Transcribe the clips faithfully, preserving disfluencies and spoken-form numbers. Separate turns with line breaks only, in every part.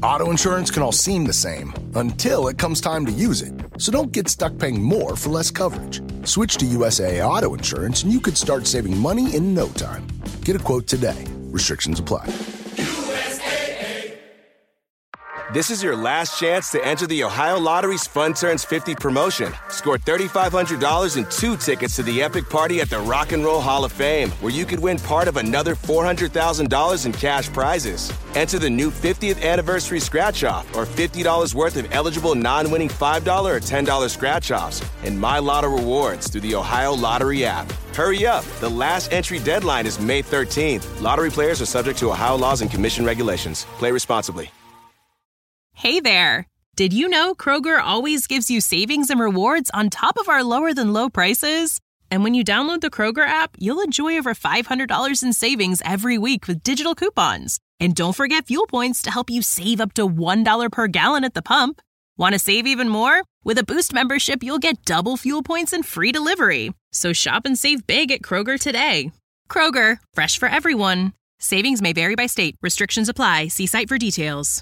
Auto insurance can all seem the same until it comes time to use it. So don't get stuck paying more for less coverage. Switch to U S A A Auto Insurance and you could start saving money in no time. Get a quote today. Restrictions apply.
This is your last chance to enter the Ohio Lottery's Fun Turns fifty promotion. Score three thousand five hundred dollars and two tickets to the epic party at the Rock and Roll Hall of Fame, where you could win part of another four hundred thousand dollars in cash prizes. Enter the new fiftieth anniversary scratch-off or fifty dollars worth of eligible non-winning five dollars or ten dollars scratch-offs and My Lotto rewards through the Ohio Lottery app. Hurry up. The last entry deadline is May thirteenth. Lottery players are subject to Ohio laws and commission regulations. Play responsibly.
Hey there! Did you know Kroger always gives you savings and rewards on top of our lower-than-low prices? And when you download the Kroger app, you'll enjoy over five hundred dollars in savings every week with digital coupons. And don't forget fuel points to help you save up to one dollar per gallon at the pump. Want to save even more? With a Boost membership, you'll get double fuel points and free delivery. So shop and save big at Kroger today. Kroger, fresh for everyone. Savings may vary by state. Restrictions apply. See site for details.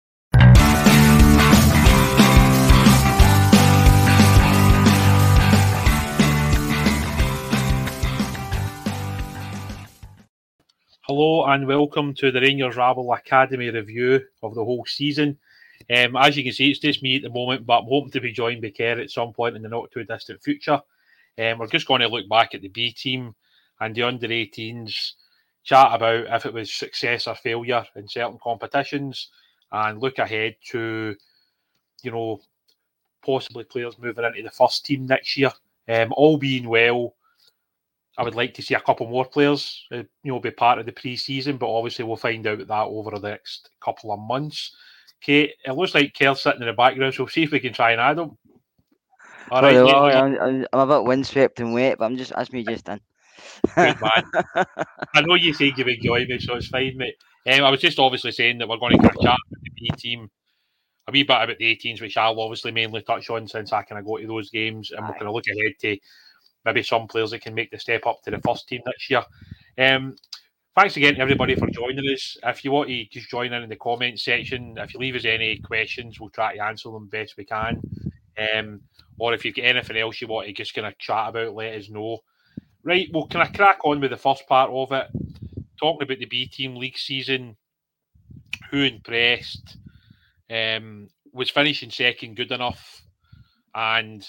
Hello and welcome to the Rangers Rabble Academy review of the whole season. Um, as you can see, it's just me at the moment, but I'm hoping to be joined by Kerr at some point in the not too distant future. Um, we're just going to look back at the B team and the under eighteens, chat about if it was success or failure in certain competitions, and look ahead to, you know, possibly players moving into the first team next year. Um, all being well, I would like to see a couple more players, uh, you know, be part of the pre-season, but obviously we'll find out that over the next couple of months. Kate, it looks like Kerr's sitting in the background, so we'll see if we can try and add him. All right,
well, I'm, I'm, I'm a bit windswept and wet, but I'm just that's me just in.
Good man. I know you said you enjoy me, so it's fine, mate. Um, I was just obviously saying that we're going to kind of chat about the B team, a wee bit about the eighteens, which I'll obviously mainly touch on since I kind of go to those games, and we're going to look ahead to maybe some players that can make the step up to the first team next year. Um, thanks again to everybody for joining us. If you want to just join in in the comments section, if you leave us any questions, we'll try to answer them best we can. Um, or if you've got anything else you want to just kind of chat about, let us know. Right, well, can I crack on with the first part of it? Talking about the B team league season, who impressed, um, was finishing second good enough, and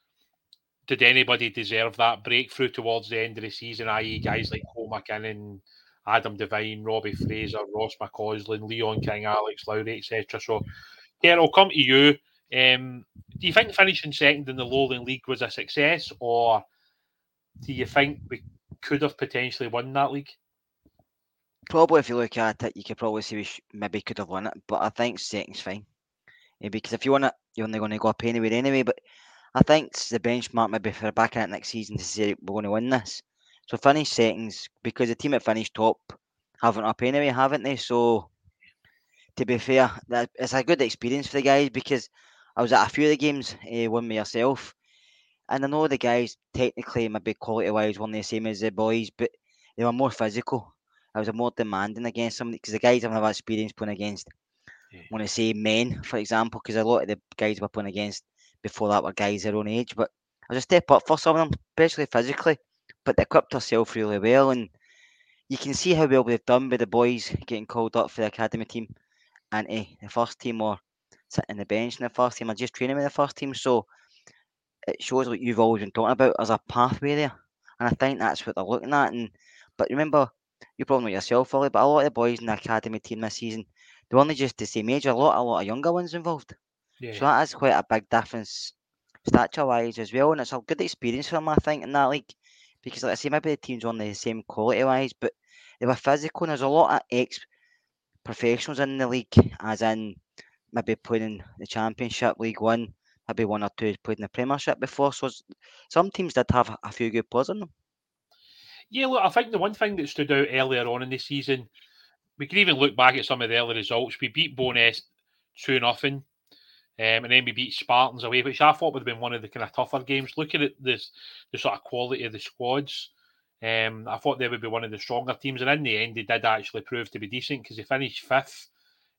did anybody deserve that breakthrough towards the end of the season, that is guys like Cole McKinnon, Adam Devine, Robbie Fraser, Ross McCausland, Leon King, Alex Lowry, et cetera. So, yeah, I'll come to you. Um, do you think finishing second in the Lowland League was a success, or do you think we could have potentially won that league?
Probably, if you look at it, you could probably say we sh- maybe could have won it, but I think second's fine. Yeah, because if you win it, you're only going to go up anywhere anyway, but I think it's the benchmark maybe for back in it next season to say we're going to win this. So finish seconds, because the team that finished top haven't up anyway, haven't they? So to be fair, that it's a good experience for the guys, because I was at a few of the games, uh, one myself, and I know the guys technically maybe quality wise weren't the same as the boys, but they were more physical. I was more demanding against them, because the guys haven't had experience playing against, I want to say, men, for example, because a lot of the guys we're playing against before that were guys their own age. But I was a step up for some of them, especially physically. But they equipped herself really well, and you can see how well they've done with the boys getting called up for the academy team and eh, the first team, or sitting on the bench in the first team, or just training with the first team. So it shows what you've always been talking about as a pathway there, and I think that's what they're looking at. And but remember, you probably know yourself, Ollie, but a lot of the boys in the academy team this season, they're only just the same age. A lot, a lot of younger ones involved.
Yeah.
So that is quite a big difference stature-wise as well, and it's a good experience for them, I think, in that league, because like I say, maybe the teams on the same quality-wise, but they were physical, and there's a lot of ex-professionals in the league, as in maybe playing in the Championship, League One, maybe one or two played in the Premiership before, so some teams did have a few good players in them.
Yeah, look, I think the one thing that stood out earlier on in the season, we can even look back at some of the early results. We beat Bo'ness two nothing. Um, and then we beat Spartans away, which I thought would have been one of the kind of tougher games. Looking at this, the sort of quality of the squads, um, I thought they would be one of the stronger teams. And in the end, they did actually prove to be decent, because they finished fifth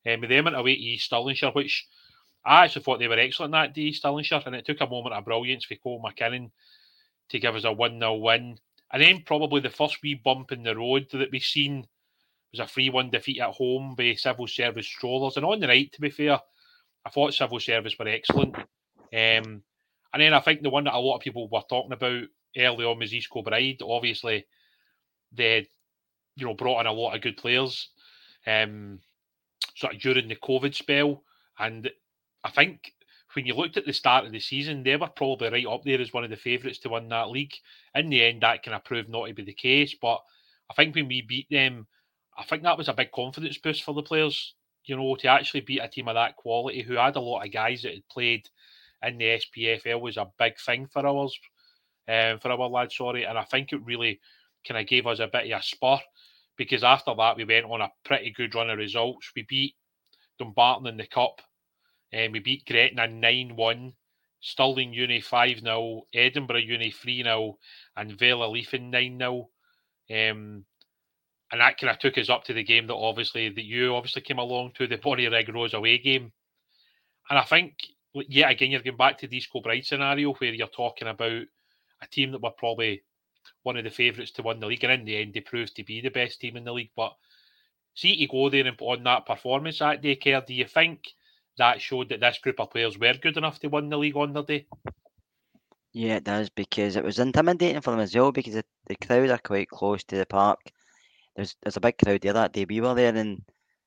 Um, with them went away to East Stirlingshire, which I actually thought they were excellent that day, Stirlingshire, and it took a moment of brilliance for Cole McKinnon to give us a one nil win. And then probably the first wee bump in the road that we've seen was a three one defeat at home by Civil Service Strollers. And on the night, to be fair, I thought Civil Service were excellent. Um, and then I think the one that a lot of people were talking about early on was East Kilbride. Obviously, they you know brought in a lot of good players um, sort of during the COVID spell. And I think when you looked at the start of the season, they were probably right up there as one of the favourites to win that league. In the end, that kind of proved not to be the case. But I think when we beat them, I think that was a big confidence boost for the players. You know, to actually beat a team of that quality who had a lot of guys that had played in the S P F L was a big thing for ours, um, for our lads, sorry. And I think it really kind of gave us a bit of a spur, because after that we went on a pretty good run of results. We beat Dumbarton in the Cup, and we beat Gretna nine one, Stirling Uni five nil, Edinburgh Uni three nil, and Vela Leafin nine nil. Um, and that kind of took us up to the game that obviously that you obviously came along to, the Bonnyrigg Rose away game. And I think, yet again, you're going back to the East Kilbride scenario where you're talking about a team that were probably one of the favourites to win the league, and in the end they proved to be the best team in the league. But see, to go there and put on that performance that day, Kerr, do you think that showed that this group of players were good enough to win the league on their day?
Yeah, it does, because it was intimidating for them as well, because the, the crowd are quite close to the park. There's there's a big crowd there that day we were there, and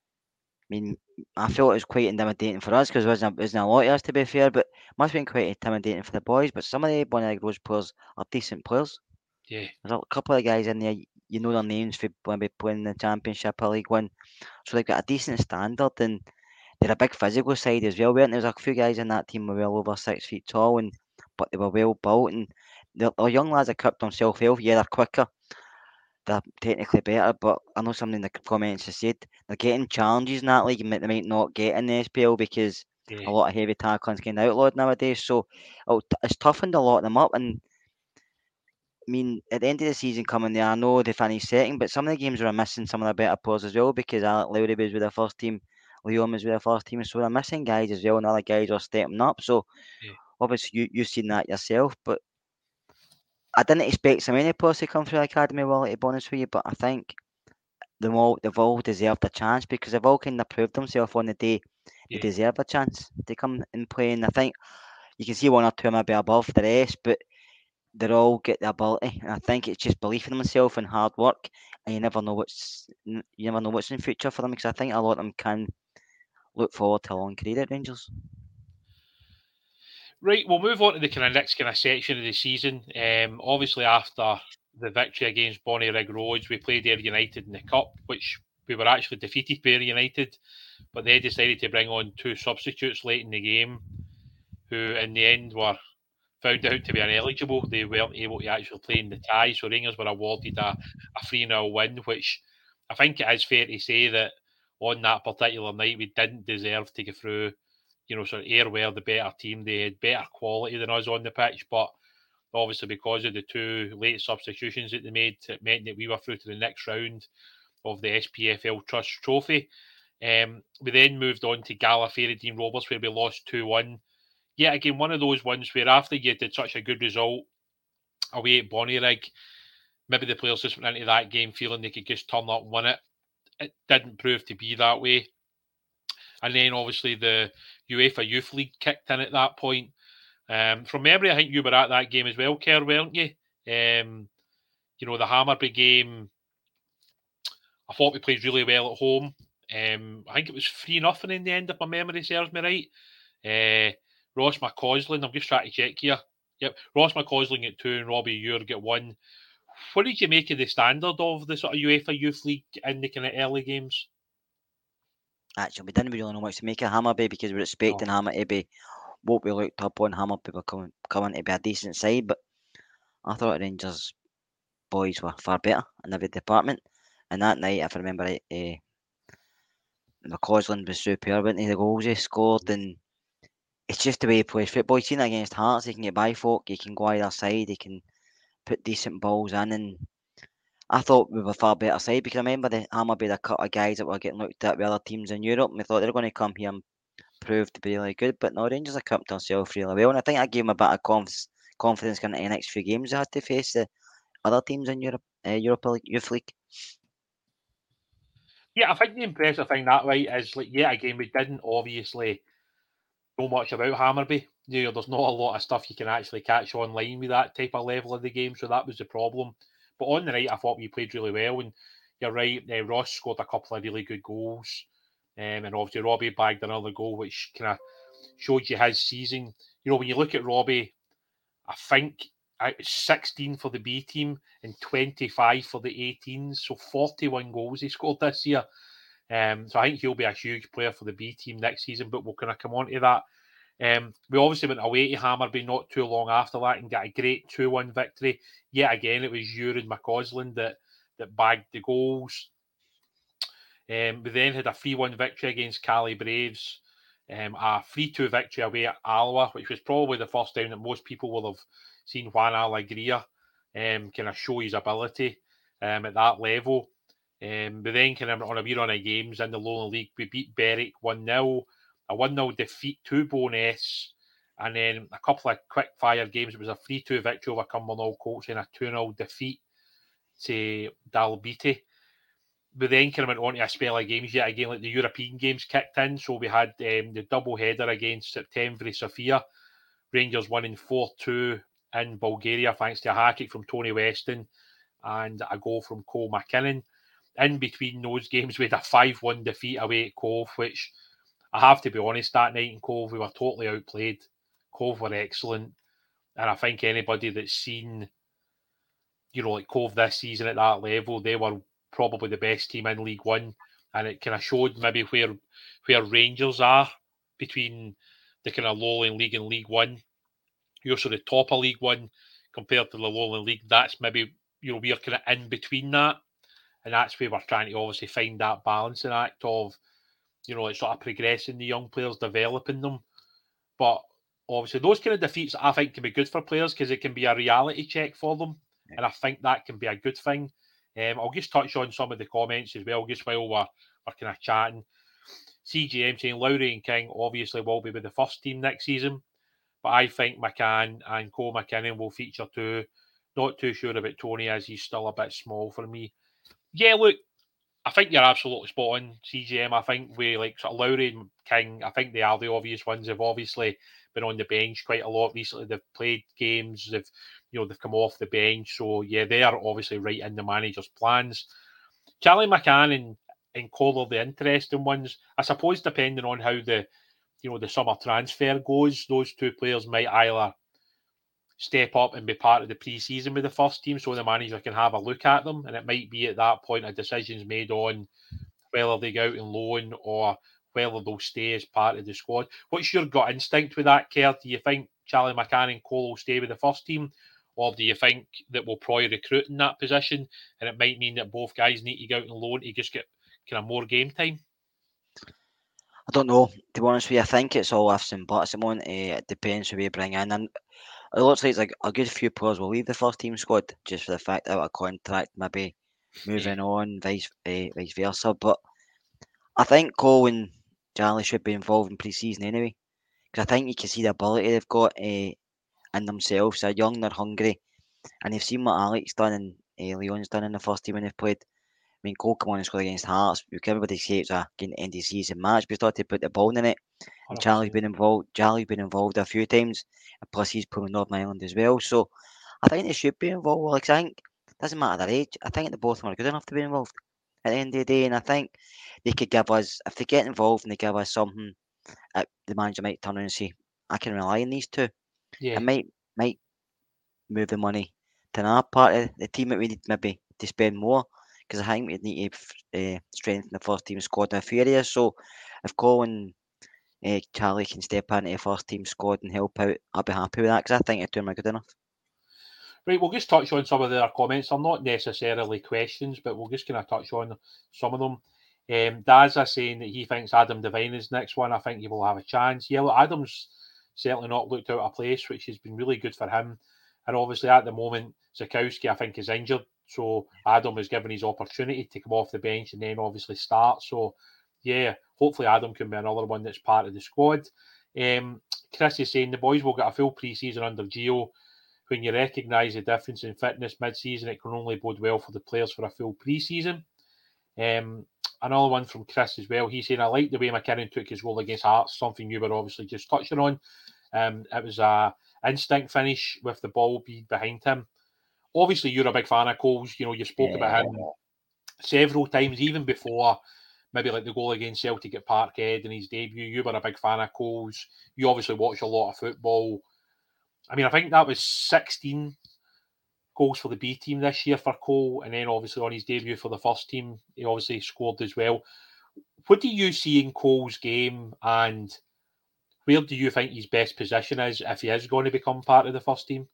I mean, I felt it was quite intimidating for us because there wasn't, wasn't a lot of us, to be fair, but it must have been quite intimidating for the boys. But some of the Bonnyrigg Rose players are decent players.
Yeah.
There's a couple of guys in there, you know their names for when we playing the Championship or League One. So they've got a decent standard, and they're a big physical side as well. Weren't there? There was a few guys in that team who were well over six feet tall, and but they were well built, and the young lads have kept themselves well. Yeah, they're quicker, they're technically better, but I know something in the comments has said they're getting challenges in that league and they might not get in the S P L because
Yeah.
a lot of heavy tackling's getting outlawed nowadays. So oh, it's toughened a lot of them up. And I mean, at the end of the season coming there, I know they finished second, but some of the games were missing some of the better players as well, because Alec Lowry was with the first team, Leon was with the first team, so they're missing guys as well, and other guys are stepping up. So
Yeah.
obviously you, you've seen that yourself, but I didn't expect so many players to come through the academy, well, to be honest with you, but I think they've all, they've all deserved a chance, because they've all kind of proved themselves on the day.
Yeah.
They deserve a chance to come and play, and I think you can see one or two maybe above the rest, but they all get the ability, and I think it's just belief in themselves and hard work, and you never know what's you never know what's in the future for them, because I think a lot of them can look forward to a long career at Rangers.
Right, we'll move on to the kind of next kind of section of the season. Um, obviously, after the victory against Bonnyrigg Rose, we played Ayr United in the Cup, which we were actually defeated by Ayr United, but they decided to bring on two substitutes late in the game, who in the end were found out to be ineligible. They weren't able to actually play in the tie, so Rangers were awarded a, a three nil win, which I think it is fair to say that on that particular night we didn't deserve to go through. You know, so Ayr were the better team. They had better quality than us on the pitch, but obviously because of the two late substitutions that they made, it meant that we were through to the next round of the S P F L Trust Trophy. Um, we then moved on to Gala Fairydean Rovers, where we lost two one. Yeah, again, one of those ones where after you did such a good result away at Bonnyrigg, maybe the players just went into that game feeling they could just turn up and win it. It didn't prove to be that way. And then obviously the UEFA Youth League kicked in at that point. Um, from memory, I think you were at that game as well, Kerr, weren't you? Um, you know, the Hammarby game, I thought we played really well at home. Um, I think it was three nothing in the end, if my memory serves me right. Uh, Ross McCausland, I'm just trying to check here. Yep, Ross McCausland at two and Robbie Ure get one. What did you make of the standard of the sort of UEFA Youth League in the kind of early games?
Actually, we didn't really know much to make of Hammarby, because we were expecting oh. Hammarby to be what we looked up on. Hammarby were coming, coming to be a decent side, but I thought Rangers boys were far better in every department. And that night, if I remember right, uh, McCausland was superb, wasn't he? The goals he scored, and it's just the way he plays football. You've seen it against Hearts, he can get by folk, he can go either side, he can put decent balls in, and I thought we were far better side because I remember the Hammarby had a couple of guys that were getting looked at by other teams in Europe, and we thought they were going to come here and prove to be really good. But no, Rangers have kept themselves really well, and I think I gave them a bit of conf- confidence going into the next few games they had to face the other teams in Europe, uh, Europa League, Youth League.
Yeah, I think the impressive thing that way is like, yeah, again, we didn't obviously know much about Hammarby. You know, there's not a lot of stuff you can actually catch online with that type of level of the game, so that was the problem. But on the night, I thought we played really well, and you're right, uh, Ross scored a couple of really good goals, um, and obviously Robbie bagged another goal, which kind of showed you his season. You know, when you look at Robbie, I think it's sixteen for the B team and twenty-five for the eighteens, so forty-one goals he scored this year. Um, so I think he'll be a huge player for the B team next season, but we'll kind of come on to that. Um, we obviously went away to Hammarby not too long after that and got a great two one victory. Yet again, it was Euron McCausland that, that bagged the goals. Um, we then had a three one victory against Cali Braves, um, a three two victory away at Alloa, which was probably the first time that most people will have seen Juan Alegria um, kind of show his ability um, at that level. Um, we then kind of on a wee run of games in the Lowland League. We beat Berwick one nil, a one nil defeat to Bo'ness, and then a couple of quick fire games. It was a three two victory over Cumbernauld Colts and a two nil defeat to Dalbeattie. We then kind of went on to a spell of games yet again, like the European games kicked in. So we had um, the double header against September Sofia. Rangers winning four two in Bulgaria thanks to a hat-trick from Tony Weston and a goal from Cole McKinnon. In between those games, we had a five one defeat away at Cove, which I have to be honest, that night in Cove, we were totally outplayed. Cove were excellent. And I think anybody that's seen, you know, like Cove this season at that level, they were probably the best team in League One. And it kind of showed maybe where where Rangers are between the kind of Lowland League and League One. You're sort of top of League One compared to the Lowland League. That's maybe, you know, we're kind of in between that. And that's where we're trying to obviously find that balancing act of, you know, like sort of progressing the young players, developing them. But obviously those kind of defeats I think can be good for players because it can be a reality check for them. Yeah. And I think that can be a good thing. Um, I'll just touch on some of the comments as well, just while we're, we're kind of chatting. C G M saying Lowry and King obviously will be with the first team next season. But I think McCann and Cole McKinnon will feature too. Not too sure about Tony as he's still a bit small for me. Yeah, look, I think you're absolutely spot on, C G M. I think we like sort of Lowry and King, I think they are the obvious ones. They've obviously been on the bench quite a lot recently. They've played games, they've you know, they've come off the bench. So yeah, they are obviously right in the manager's plans. Charlie McCann and, and Cole are the interesting ones. I suppose depending on how the you know the summer transfer goes, those two players might either step up and be part of the pre-season with the first team so the manager can have a look at them, and it might be at that point a decision's made on whether they go out on loan or whether they'll stay as part of the squad. What's your gut instinct with that, Kerr? Do you think Charlie McCann and Cole will stay with the first team, or do you think that we'll probably recruit in that position and it might mean that both guys need to go out on loan to just get kind of more game time?
I don't know, to be honest with you. I think it's all ifs and buts at the moment. Uh, it depends who we bring in, and it looks like it's like a good few players will leave the first team squad just for the fact that a contract, maybe moving on, vice uh, vice versa. But I think Cole and Charlie should be involved in pre-season anyway, because I think you can see the ability they've got uh, in themselves. They're young, they're hungry, and they've seen what Alex done and uh, Leon's done in the first team when they've played. I mean, Cole come on and scored against Hearts. Everybody say it's a end of season match, but started to put the ball in it. And Charlie's been involved. Charlie's been involved a few times, and plus he's playing Northern Ireland as well. So I think they should be involved. Well, I think it doesn't matter their age. I think the both of them are good enough to be involved at the end of the day. And I think they could give us, if they get involved and they give us something, uh, the manager might turn around and say, "I can rely on these two."
Yeah,
it might might move the money to another part of the team that we need maybe to spend more. Because I think we need to uh, strengthen the first team squad in a few areas. So if Colin uh, Charlie can step into the first team squad and help out, I'll be happy with that because I think it's doing good enough.
Right, we'll just touch on some of their comments. They're not necessarily questions, but we'll just kind of touch on some of them. Um, Daz is saying that he thinks Adam Devine is next one. I think he will have a chance. Yeah, look, Adam's certainly not looked out of place, which has been really good for him. And obviously at the moment, Zakowski, I think, is injured. So Adam was given his opportunity to come off the bench and then obviously start. So yeah, hopefully Adam can be another one that's part of the squad. Um, Chris is saying the boys will get a full pre-season under Gio. When you recognise the difference in fitness mid-season, it can only bode well for the players for a full pre-season. Um, another one from Chris as well. He's saying, I like the way McKinnon took his goal against Hearts, something you were obviously just touching on. Um, it was a instinct finish with the ball being behind him. Obviously, you're a big fan of Coles. You know, you spoke yeah. about him several times, even before maybe like the goal against Celtic at Parkhead in his debut. You were a big fan of Coles. You obviously watch a lot of football. I mean, I think that was sixteen goals for the B team this year for Cole, and then obviously on his debut for the first team, he obviously scored as well. What do you see in Cole's game, and where do you think his best position is if he is going to become part of the first team?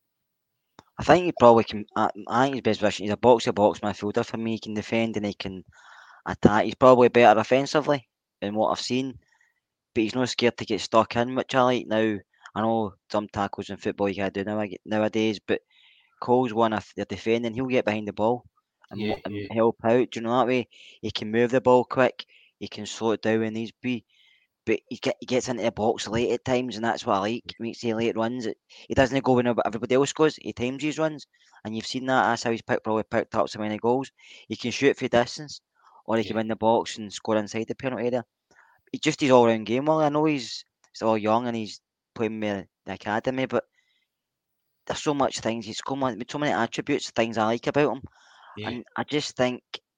I think he probably can. I, I think his best position. He's a box-to-box midfielder for me. He can defend and he can attack. He's probably better offensively than what I've seen, but he's not scared to get stuck in, which I like. Now I know some tackles in football you can't do now nowadays, but Cole's one if they're defending, he'll get behind the ball and,
yeah,
and
yeah.
help out. Do you know that way? He can move the ball quick. He can slow it down when needs be. But he, get, he gets into the box late at times, and that's what I like. He makes the late runs. It, he doesn't go when everybody else goes. He times his runs, and you've seen that. That's how he's picked, probably picked up so many goals. He can shoot for distance, or he yeah. can win the box and score inside the penalty area. He's just his all-round game. Well, I know he's still young and he's playing with the academy, but there's so much things. He's got so many attributes, things I like about him, yeah. and I just think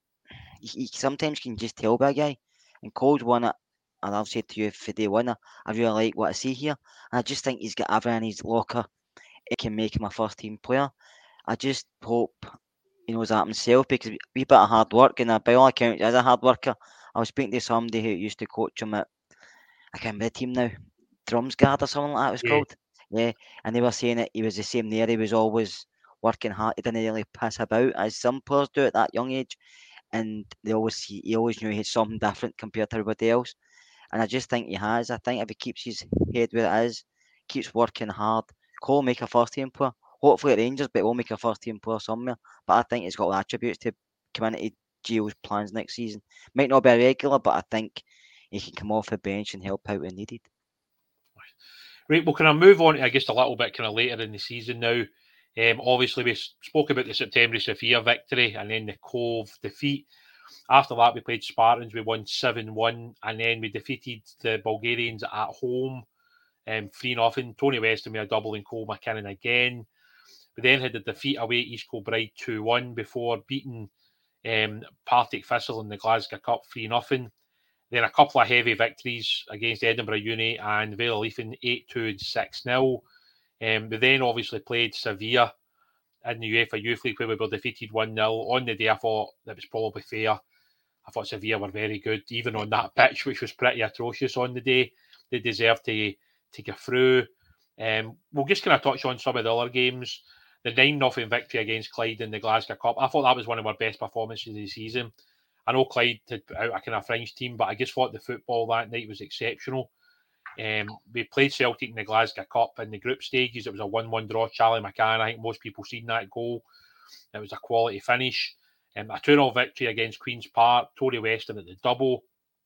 he, he sometimes can just tell by a guy. And Cole's won it. And I'll say to you, for day one, I really like what I see here. And I just think he's got everything in his locker. It can make him a first team player. I just hope he knows that himself, because a wee bit of hard work, and by all accounts, as a hard worker. I was speaking to somebody who used to coach him at, I can't remember the team now, Drumsgard or something like that it was yeah. called. Yeah, and they were saying that he was the same there. He was always working hard. He didn't really piss about, as some players do at that young age. And they always he always knew he had something different compared to everybody else. And I just think he has. I think if he keeps his head where it is, keeps working hard, Cole will make a first team player. Hopefully at Rangers, but he'll make a first team player somewhere. But I think he's got the attributes to come into Gio's plans next season. Might not be a regular, but I think he can come off the bench and help out when needed.
Right, well, can I move on to, I guess, a little bit kind of later in the season now? Um, obviously, we spoke about the September Sofia victory and then the Cove defeat. After that, we played Spartans. We won seven one, and then we defeated the Bulgarians at home, um, three nothing. Tony Weston with a double and Cole McKinnon again. We then had the defeat away at East Kilbride two one before beating um, Partick Thistle in the Glasgow Cup three nothing. Then a couple of heavy victories against Edinburgh Uni and Vale of Leithen eight two and six nil. Um, we then obviously played Sevilla in the UEFA Youth League, where we were defeated one nil. On the day, I thought that was probably fair. I thought Sevilla were very good, even on that pitch, which was pretty atrocious on the day. They deserved to, to go through. Um, we'll just kind of touch on some of the other games. The nine nothing victory against Clyde in the Glasgow Cup. I thought that was one of our best performances of the season. I know Clyde had put out a kind of French team, but I just thought the football that night was exceptional. Um, we played Celtic in the Glasgow Cup in the group stages. It was a one one draw. Charlie McCann, I think most people seen that goal. It was a quality finish. Um, a two nil victory against Queen's Park. Tory Weston at the double.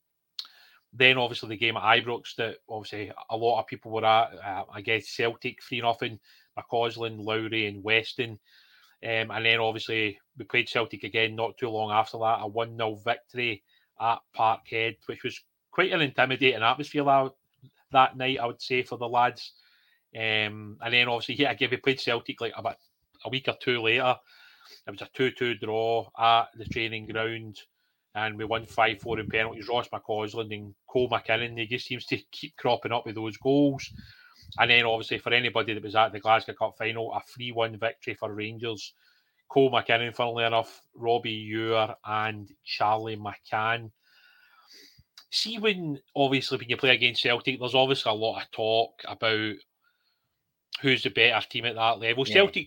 Then obviously the game at Ibrox that obviously a lot of people were at. Uh, I guess Celtic three nothing. McCausland, Lowry and Weston. Um, and then obviously we played Celtic again not too long after that. A one nil victory at Parkhead, which was quite an intimidating atmosphere that, that night, I would say, for the lads. Um, and then obviously, yeah, again, we played Celtic like about a week or two later. It was a two two draw at the training ground, and we won five four in penalties. Ross McCausland and Cole McKinnon, they just seems to keep cropping up with those goals. And then obviously for anybody that was at the Glasgow Cup final, a three one victory for Rangers. Cole McKinnon, funnily enough, Robbie Ewer and Charlie McCann. See, when obviously when you play against Celtic, there's obviously a lot of talk about who's the better team at that level. Yeah. Celtic,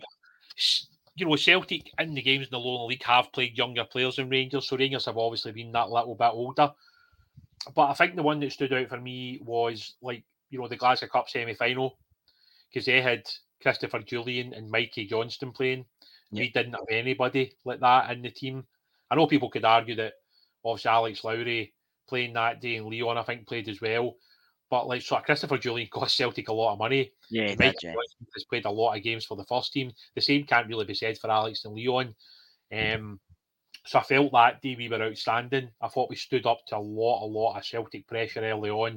you know, Celtic in the games in the lower league have played younger players than Rangers, so Rangers have obviously been that little bit older. But I think the one that stood out for me was, like, you know, the Glasgow Cup semi-final, because they had Christopher Julian and Mikey Johnston playing. Yep. We didn't have anybody like that in the team. I know people could argue that obviously Alex Lowry playing that day and Leon, I think, played as well. But like, so Christopher Jullien cost Celtic a lot of money.
Yeah, he
Mike
did, yeah.
has played a lot of games for the first team. The same can't really be said for Alex and Leon. Um, so I felt that day we were outstanding. I thought we stood up to a lot, a lot of Celtic pressure early on.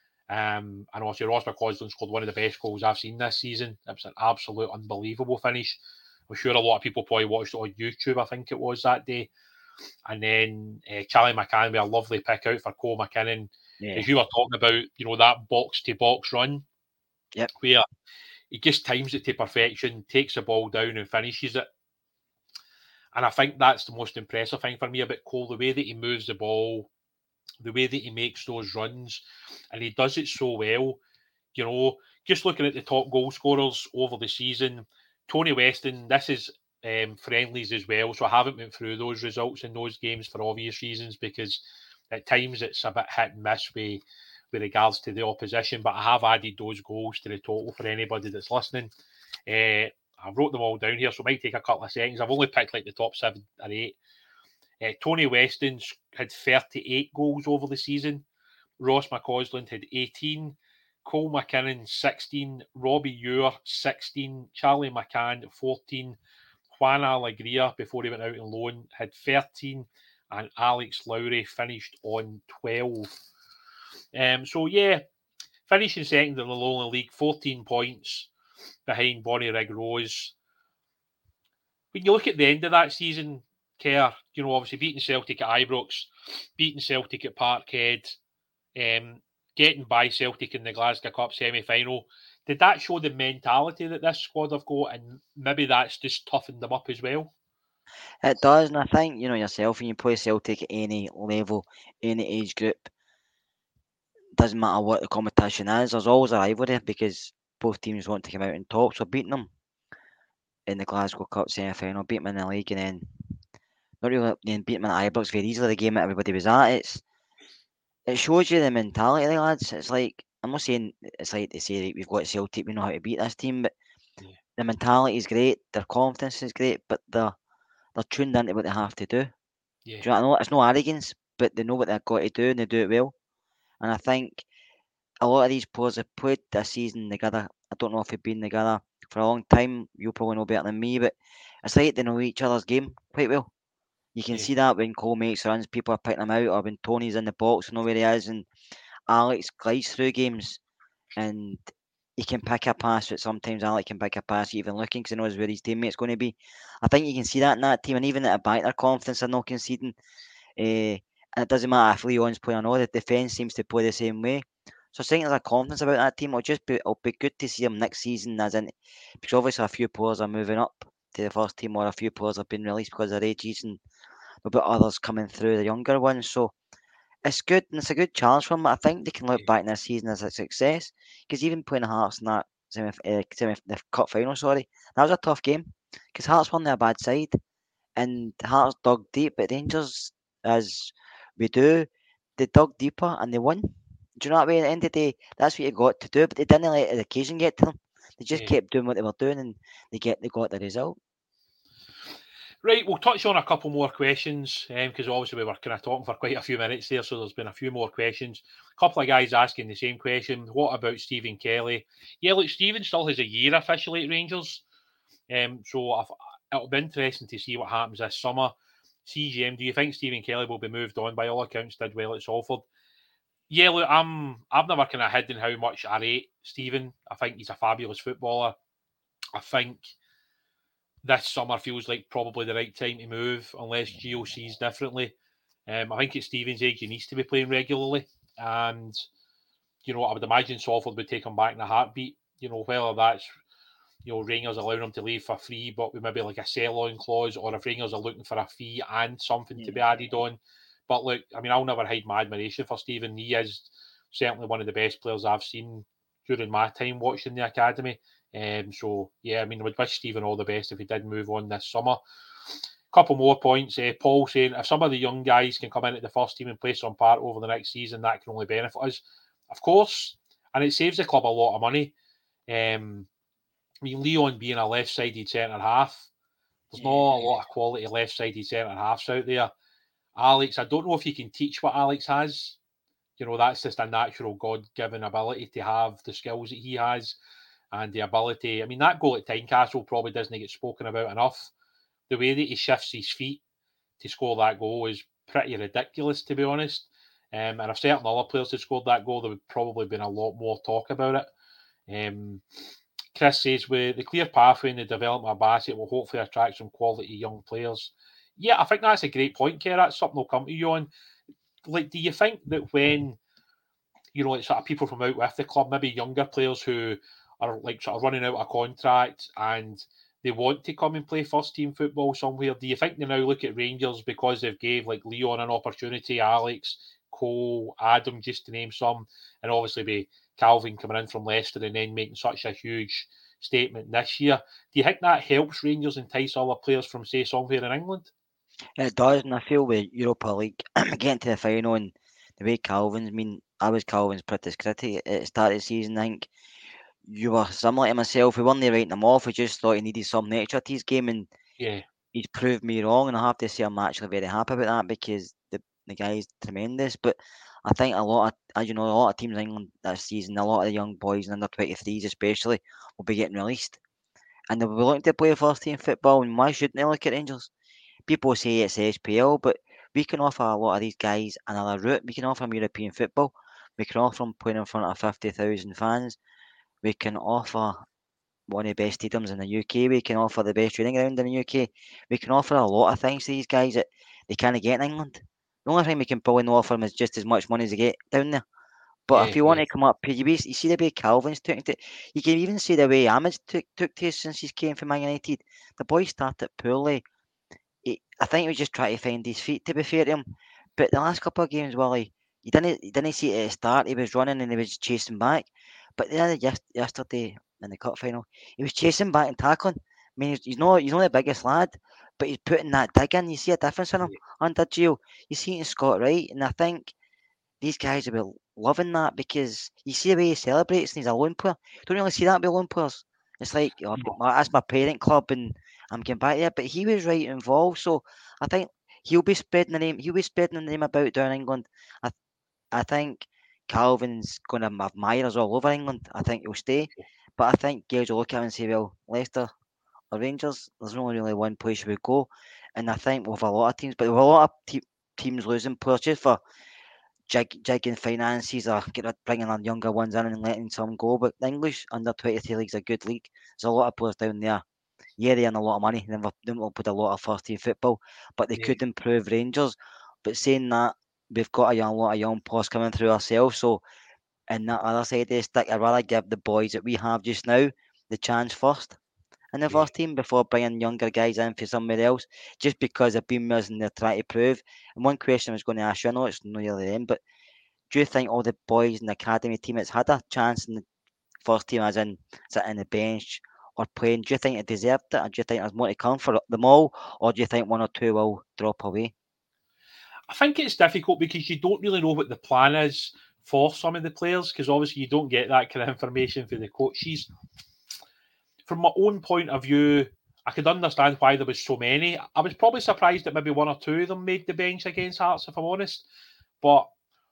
Um, and also Ross McCausland scored one of the best goals I've seen this season. It was an absolute unbelievable finish. I'm sure a lot of people probably watched it on YouTube, I think it was that day. And then uh, Charlie McCann with a lovely pick out for Cole McKinnon. Yeah. As you were talking about, you know, that box-to-box run,
yep.
where he just times it to perfection, takes the ball down and finishes it. And I think that's the most impressive thing for me about Cole, the way that he moves the ball, the way that he makes those runs, and he does it so well. You know, just looking at the top goal scorers over the season, Tony Weston, this is um, friendlies as well, so I haven't went through those results in those games for obvious reasons, because at times it's a bit hit and miss with, with regards to the opposition, but I have added those goals to the total for anybody that's listening. Uh, I wrote them all down here, so it might take a couple of seconds. I've only picked like the top seven or eight. Uh, Tony Weston had thirty-eight goals over the season. Ross McCausland had eighteen. Cole McKinnon, sixteen. Robbie Ewer, sixteen. Charlie McCann, fourteen. Juan Alegria, before he went out on loan, had thirteen. And Alex Lowry finished on twelve. Um, so, yeah, finishing second in the Lowland League, fourteen points behind Bonnyrigg Rose. When you look at the end of that season, Kerr, you know, obviously beating Celtic at Ibrox, beating Celtic at Parkhead, um, getting by Celtic in the Glasgow Cup semi-final, did that show the mentality that this squad have got, and maybe that's just toughened them up as well?
It does, and I think, you know, yourself, when you play Celtic at any level, any age group, doesn't matter what the competition is, there's always a rivalry because both teams want to come out on top. So beating them in the Glasgow Cup semi-final, beat them in the league, and then not really then beat them in Ibrox very easily, the game that everybody was at, it's it shows you the mentality of the lads. It's like, I'm not saying it's like they say we've got Celtic, we know how to beat this team, but yeah. The mentality is great, their confidence is great, but they're they're tuned into what they have to do. Yeah. Do you know what I know? It's no arrogance, but they know what they've got to do and they do it well. And I think a lot of these players have played this season together. I don't know if they've been together for a long time. You'll probably know better than me, but it's like they know each other's game quite well. You can yeah. see that when Cole makes runs, people are picking him out, or when Tony's in the box, you know where he is, and Alex glides through games, and he can pick a pass, but sometimes Alex can pick a pass even looking because he knows where his teammate's going to be. I think you can see that in that team, and even at the back, their confidence are not conceding. Uh, and it doesn't matter if Leon's playing or not, the defence seems to play the same way. So I think there's a confidence about that team. It'll just be, it'll be good to see them next season, as in, because obviously a few players are moving up to the first team, or a few players have been released because of their ages, and there'll be others coming through, the younger ones. So it's good, and it's a good challenge for them. I think they can look back in this season as a success, because even playing Hearts in that semi, uh, semi, the cup final, sorry, that was a tough game, because Hearts won their bad side, and Hearts dug deep, but Rangers, as we do, they dug deeper and they won. Do you know what I mean? At the end of the day, that's what you got to do, but they didn't let the occasion get to them. They just yeah. kept doing what they were doing, and they get they got the result.
Right, we'll touch on a couple more questions, because um, obviously we were kind of talking for quite a few minutes there, so there's been a few more questions. A couple of guys asking the same question. What about Stephen Kelly? Yeah, look, Stephen still has a year officially at Rangers, um, so I've, it'll be interesting to see what happens this summer. C G M, do you think Stephen Kelly will be moved on? By all accounts, did well at Salford. Yeah, look, I'm, I've never kind of hidden how much I rate Stephen. I think he's a fabulous footballer. I think this summer feels like probably the right time to move, unless Gio sees differently. Um, I think at Stephen's age, he needs to be playing regularly. And, you know, I would imagine Salford would take him back in a heartbeat. You know, whether that's, you know, Rangers allowing him to leave for free, but with maybe like a sell-on clause, or if Rangers are looking for a fee and something yeah. to be added on. But look, I mean, I'll never hide my admiration for Stephen. He is certainly one of the best players I've seen during my time watching the academy. Um, so, yeah, I mean, I would wish Stephen all the best if he did move on this summer. A couple more points. Uh, Paul saying, if some of the young guys can come in at the first team and play some part over the next season, that can only benefit us. Of course, and it saves the club a lot of money. Um, I mean, Leon being a left-sided centre-half There's not a lot of quality left-sided centre halves out there. Alex, I don't know if you can teach what Alex has. You know, that's just a natural God-given ability to have the skills that he has and the ability. I mean, that goal at Tynecastle probably doesn't get spoken about enough. The way that he shifts his feet to score that goal is pretty ridiculous, to be honest. Um, and if certain other players had scored that goal, there would probably been a lot more talk about it. Um, Chris says, with the clear pathway in the development of Bassett will hopefully attract some quality young players. Yeah, I think that's a great point, Kerr. That's something I'll come to you on. Like, do you think that when, you know, like sort of people from out with the club, maybe younger players who are like sort of running out of contract and they want to come and play first team football somewhere, do you think they now look at Rangers because they've gave like Leon an opportunity, Alex, Cole, Adam, just to name some, and obviously be Calvin coming in from Leicester and then making such a huge statement this year? Do you think that helps Rangers entice other players from, say, somewhere in England?
It does, and I feel with Europa League getting to the final and the way Calvin's, I mean, I was Calvin's prettiest critic at the start of the season. I think you were similar to myself. We weren't writing him off. We just thought he needed something extra to his game, and
yeah,
he's proved me wrong. And I have to say, I'm actually very happy about that because the the guy's tremendous. But I think a lot of, as you know, a lot of teams in England this season, a lot of the young boys and under twenty-threes especially, will be getting released, and they'll be looking to play first team football. And why shouldn't they look at Rangers? People say it's S P L, but we can offer a lot of these guys another route. We can offer them European football. We can offer them playing in front of fifty thousand fans. We can offer one of the best stadiums in the U K. We can offer the best training ground in the U K. We can offer a lot of things to these guys that they can't get in England. The only thing we can probably not offer them is just as much money as they get down there. But
yeah,
if you want
yeah.
to come up, you, you see the way Calvin's took it. You can even see the way Ahmed's took, took to us since he came from Man United. The boy started poorly. He, I think he was just trying to find his feet, to be fair to him. But the last couple of games, Willie, you didn't, you didn't see it at the start. He was running and he was chasing back. But then yes, yesterday in the cup final, he was chasing back and tackling. I mean, he's, he's not he's not the biggest lad, but he's putting that dig in. You see a difference in him under Gio. You see it in Scott Wright, and I think these guys will be loving that because you see the way he celebrates and he's a lone player. Don't really see that with lone players. It's like, oh, I've got my, that's my parent club and I'm getting back there. But he was right involved, so I think he'll be spreading the name. He'll be spreading the name about down England. I I think Calvin's going to have admirers all over England. I think he'll stay, but I think Gage will look at him and say, well, Leicester or Rangers, there's only really one place we go, and I think we'll have a lot of teams, but we'll have a lot of te- teams losing players just for jig, jigging finances or get, bringing on younger ones in and letting some go. But the English under twenty-three league's a good league. There's a lot of players down there. Yeah, they earn a lot of money. They don't put a lot of first team football, but they yeah. could improve Rangers. But saying that, we've got a young, lot of young players coming through ourselves. So, in that other side of the stick, I'd rather give the boys that we have just now the chance first in the yeah. first team before bringing younger guys in for somebody else, just because they've been with us and they're trying to prove. And one question I was going to ask you, I know it's not really the end, but do you think all the boys in the academy team that's had a chance in the first team, as in sitting on the bench or playing, do you think it deserved it, or do you think there's more to come for them all, or do you think one or two will drop away?
I think it's difficult because you don't really know what the plan is for some of the players, because obviously you don't get that kind of information for the coaches. From my own point of view, I could understand why there was so many. I was probably surprised that maybe one or two of them made the bench against Hearts, if I'm honest. But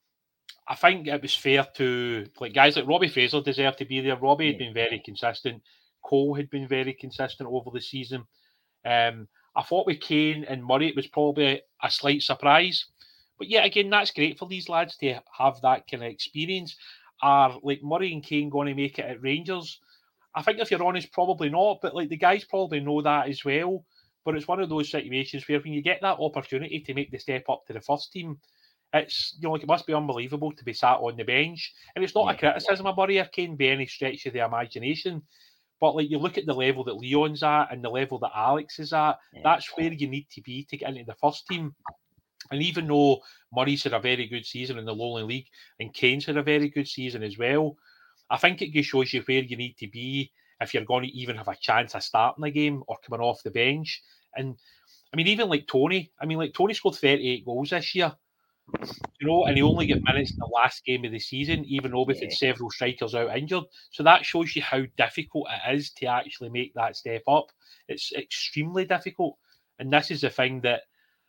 I think it was fair to, like, guys like Robbie Fraser deserved to be there. Robbie yeah. had been very consistent. Cole had been very consistent over the season. Um, I thought with Kane and Murray, it was probably a slight surprise. But yeah, again, that's great for these lads to have that kind of experience. Are like Murray and Kane going to make it at Rangers? I think if you're honest, probably not. But like the guys probably know that as well. But it's one of those situations where when you get that opportunity to make the step up to the first team, it's, you know, like, it must be unbelievable to be sat on the bench. And it's not yeah. a criticism of Murray or Kane by any stretch of the imagination. But like, you look at the level that Leon's at and the level that Alex is at, yeah. that's where you need to be to get into the first team. And even though Murray's had a very good season in the Lowland League and Kane's had a very good season as well, I think it just shows you where you need to be if you're going to even have a chance of starting a game or coming off the bench. And I mean, even like Tony, I mean, like Tony scored thirty-eight goals this year. You know, and he only got minutes in the last game of the season, even though we've
Yeah.
had several strikers out injured. So that shows you how difficult it is to actually make that step up. It's extremely difficult. And this is the thing that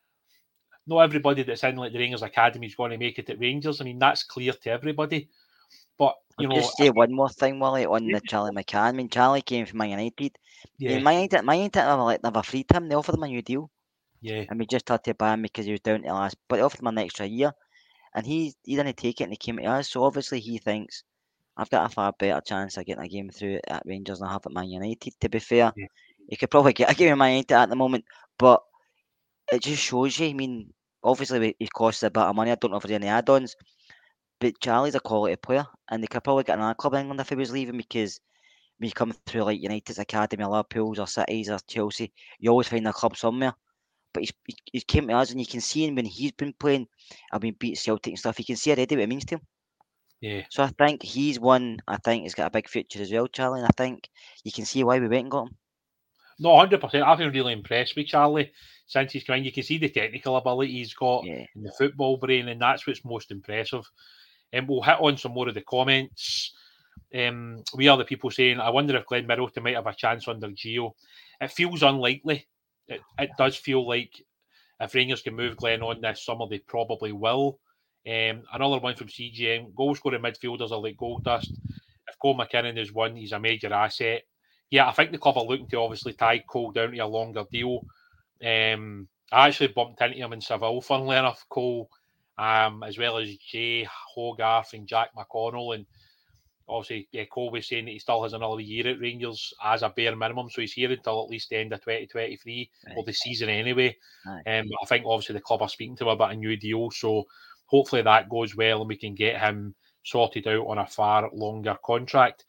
not everybody that's in like the Rangers Academy is going to make it at Rangers. I mean, that's clear to everybody. But, you
I'll
know...
just say one more thing, Willie, on the Charlie McCann. I mean, Charlie came from Man United.
Yeah.
Man United, Man United never, like, never freed him. They offered him a new deal.
Yeah.
And we just had to buy him because he was down to the last. But they offered him an extra year. And he, he didn't take it and he came to us. So obviously he thinks, I've got a far better chance of getting a game through at Rangers than I have at Man United, to be fair.
Yeah.
He could probably get a game at Man United at the moment. But it just shows you, I mean, obviously he costs a bit of money. I don't know if there's any add-ons. But Charlie's a quality player, and they could probably get another club in England if he was leaving, because when you come through like United's academy, or Liverpool's, or City's, or Chelsea, you always find a club somewhere. But he's, he, he came to us, and you can see him when he's been playing, I mean, beat Celtic and stuff, you can see already what it means to him.
Yeah.
So I think he's one, I think he's got a big future as well, Charlie, and I think you can see why we went and got him.
No, one hundred percent. I've been really impressed with Charlie since he's come in. You can see the technical ability he's got,
Yeah.
and the football brain, and that's what's most impressive. And we'll hit on some more of the comments. Um, we are the people saying, I wonder if Glenn Middleton might have a chance under Gio. It feels unlikely. It, it does feel like if Rangers can move Glenn on this summer, they probably will. Um, another one from C G M. Goal scoring midfielders are like gold dust. If Cole McKinnon is one, he's a major asset. Yeah, I think the club are looking to obviously tie Cole down to a longer deal. Um, I actually bumped into him in Seville, funnily enough, Cole, um, as well as Jay Hogarth and Jack McConnell. And obviously, yeah, Cole was saying that he still has another year at Rangers as a bare minimum, so he's here until at least the end of twenty twenty-three, right, or the season anyway. Right. Um, I think obviously the club are speaking to him about a new deal, so hopefully that goes well and we can get him sorted out on a far longer contract.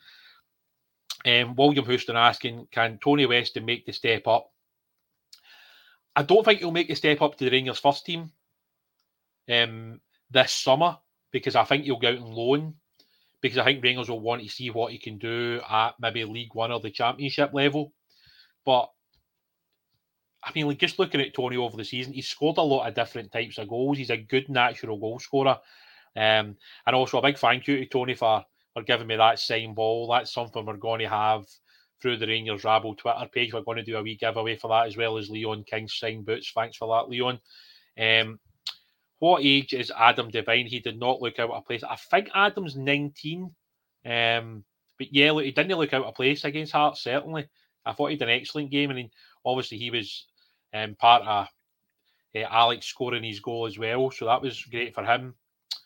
Um, William Houston asking, can Tony Weston make the step up? I don't think he'll make the step up to the Rangers first team um, this summer, because I think he'll go out on loan, because I think Rangers will want to see what he can do at maybe League One or the Championship level. But, I mean, like, just looking at Tony over the season, he's scored a lot of different types of goals. He's a good natural goal scorer. Um, and also a big thank you to Tony for, for giving me that signed ball. That's something we're going to have through the Rangers Rabble Twitter page. We're going to do a wee giveaway for that, as well as Leon King's signed boots. Thanks for that, Leon. Um, what age is Adam Devine? He did not look out of place. I think Adam's nineteen. Um, but yeah, look, he didn't look out of place against Hearts, certainly. I thought he did an excellent game. And obviously he was um, part of uh, Alex scoring his goal as well. So that was great for him.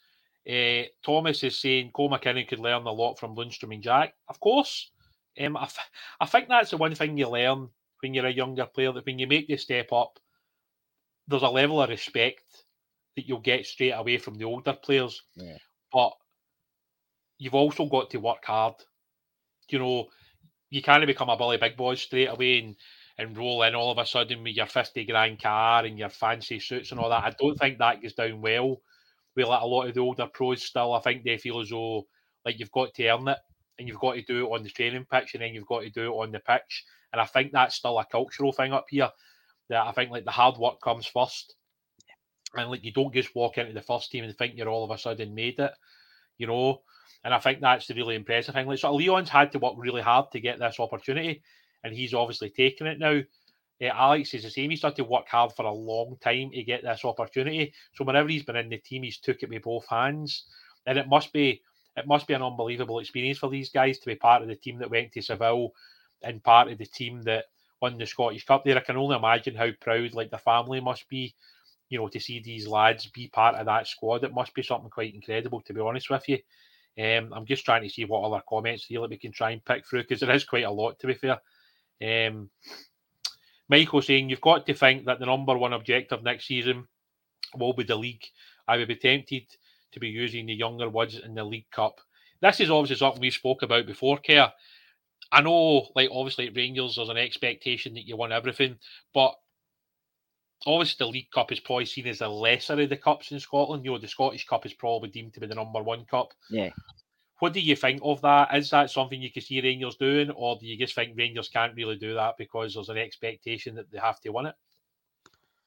Uh, Thomas is saying Cole McKinnon could learn a lot from Lundstrom and Jack. Of course. Um, I, th- I think that's the one thing you learn when you're a younger player, that when you make the step up, there's a level of respect that you'll get straight away from the older players.
Yeah.
But you've also got to work hard. You know, you can't become a Billy Big Boy straight away and, and roll in all of a sudden with your fifty grand car and your fancy suits and all that. I don't think that goes down well with like a lot of the older pros still. I think they feel as though like you've got to earn it, and you've got to do it on the training pitch, and then you've got to do it on the pitch. And I think that's still a cultural thing up here, that I think like the hard work comes first. And like you don't just walk into the first team and think you're all of a sudden made it, you know. And I think that's the really impressive thing. Like, so Leon's had to work really hard to get this opportunity, and he's obviously taken it now. Uh, Alex is the same. He's had to work hard for a long time to get this opportunity. So whenever he's been in the team, he's took it with both hands. And it must be it must be an unbelievable experience for these guys to be part of the team that went to Seville and part of the team that won the Scottish Cup there. I can only imagine how proud like the family must be, you know, to see these lads be part of that squad. It must be something quite incredible, to be honest with you. Um, I'm just trying to see what other comments here that we can try and pick through, because there is quite a lot, to be fair. Um, Michael saying, you've got to think that the number one objective next season will be the league. I would be tempted to be using the younger ones in the League Cup. This is obviously something we spoke about before, Kerr. I know, like, obviously at Rangers, there's an expectation that you won everything, but obviously the League Cup is probably seen as the lesser of the cups in Scotland. You know, the Scottish Cup is probably deemed to be the number one cup.
Yeah.
What do you think of that? Is that something you can see Rangers doing, or do you just think Rangers can't really do that because there's an expectation that they have to win it?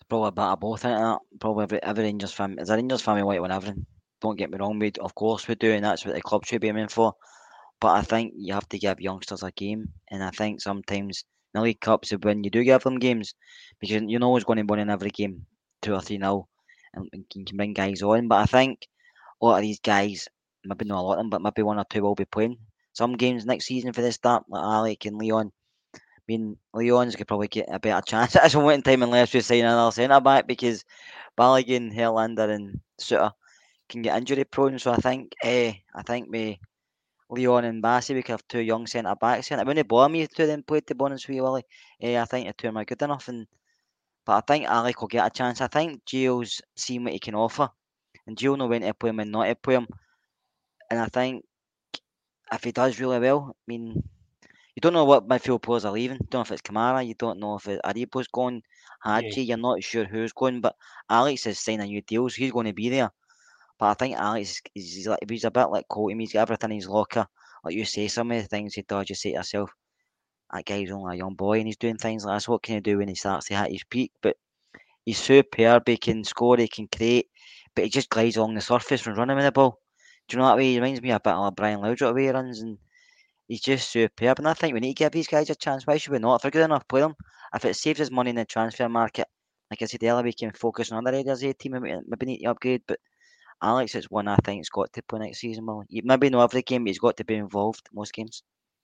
probably a bit of both into that. Probably every, every Rangers fan, as a Rangers fan, we want to win everything. Don't get me wrong, we of course we do, and that's what the club should be aiming for. But I think you have to give youngsters a game, and I think sometimes in the League Cups, when you do give them games, because you know who's going to win in every game, two or three nil, and you can bring guys on. But I think a lot of these guys, maybe not a lot of them, but maybe one or two will be playing some games next season for the start, like Alec and Leon. I mean, Leon's could probably get a better chance at some point in time unless we sign another centre back, because Balogun, Herlander, and Suter can get injury prone. So I think, eh, I think we Leon and Bassey, we could have two young centre backs. And it wouldn't bother me if two of them played to Bon and Sweet Willie. Eh, I think the two of them are good enough. And but I think Alec will get a chance. I think Gio's seen what he can offer, and Gio know when to play him and not to play him. And I think if he does really well, I mean, you don't know what midfield players are leaving. You don't know if it's Kamara. You don't know if it, Aribo's gone. Hadji,
Yeah.
you're not sure who's going. But Alex is signing new deals. He's going to be there. But I think Alex is he's, like, he's a bit like Colty. He's got everything in his locker. Like you say, some of the things he does, you say to yourself, that guy's only a young boy and he's doing things like this. What can he do when he starts to hit his peak? But he's superb. He can score, he can create, but he just glides along the surface when running with the ball. Do you know that way? He reminds me a bit of like Brian Laudrup the way he runs, and he's just superb. And I think we need to give these guys a chance. Why should we not? If they're good enough, play them. If it saves us money in the transfer market, like I said earlier, we can focus on other areas of the team and maybe need to upgrade. But Alex is one I think has got to play next season. Well, maybe not every game, but he's got to be involved most games.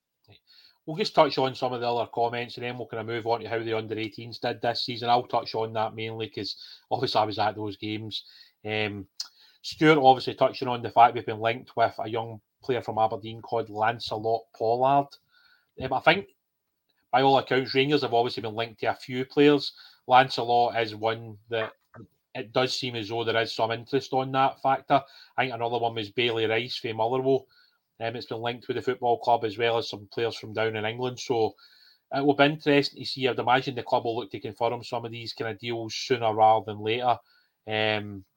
We'll just touch on some of the other comments, and then we'll kind of move on to how the under eighteens did this season. I'll touch on that mainly because obviously I was at those games. Um, Stuart obviously touching on the fact we've been linked with a young player from Aberdeen called Lancelot Pollard. Um, I think by all accounts, Rangers have obviously been linked to a few players. Lancelot is one that it does seem as though there is some interest on that factor. I think another one was Bailey Rice from Motherwell. Um, it's been linked with the football club as well as some players from down in England. So it will be interesting to see. I'd imagine the club will look to confirm some of these kind of deals sooner rather than later. Um,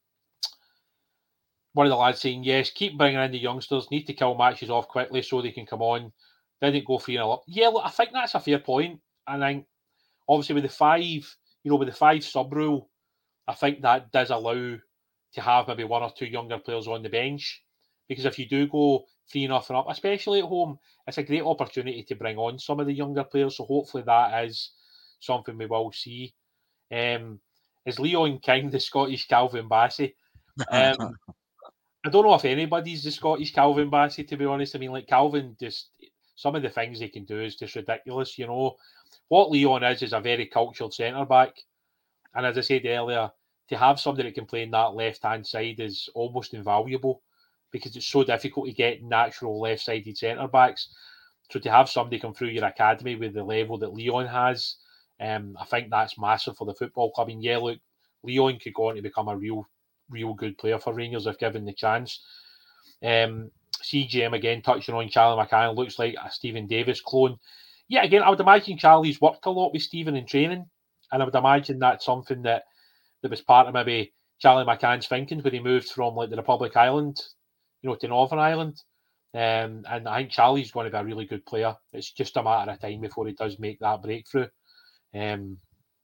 one of the lads saying, yes, keep bringing in the youngsters, need to kill matches off quickly so they can come on. Didn't go three nil up. Yeah, look, I think that's a fair point. And I think, obviously, with the five, you know, with the five sub rule, I think that does allow to have maybe one or two younger players on the bench. Because if you do go three nothing up, especially at home, it's a great opportunity to bring on some of the younger players. So hopefully that is something we will see. Um, is Leon King the Scottish Calvin Bassey? Um, I don't know if anybody's the Scottish Calvin Bassey, to be honest. I mean, like Calvin, just some of the things he can do is just ridiculous. You know, what Leon is is a very cultured centre back. And as I said earlier, to have somebody that can play in that left-hand side is almost invaluable because it's so difficult to get natural left-sided centre-backs. So to have somebody come through your academy with the level that Leon has, um, I think that's massive for the football club. And yeah, look, Leon could go on to become a real, real good player for Rangers if given the chance. Um, C G M again touching on Charlie McCann, looks like a Stephen Davis clone. Yeah, again, I would imagine Charlie's worked a lot with Stephen in training. And I would imagine that's something that, that was part of maybe Charlie McCann's thinking when he moved from like the Republic Island, you know, to Northern Ireland. Um, and I think Charlie's going to be a really good player. It's just a matter of time before he does make that breakthrough. Um,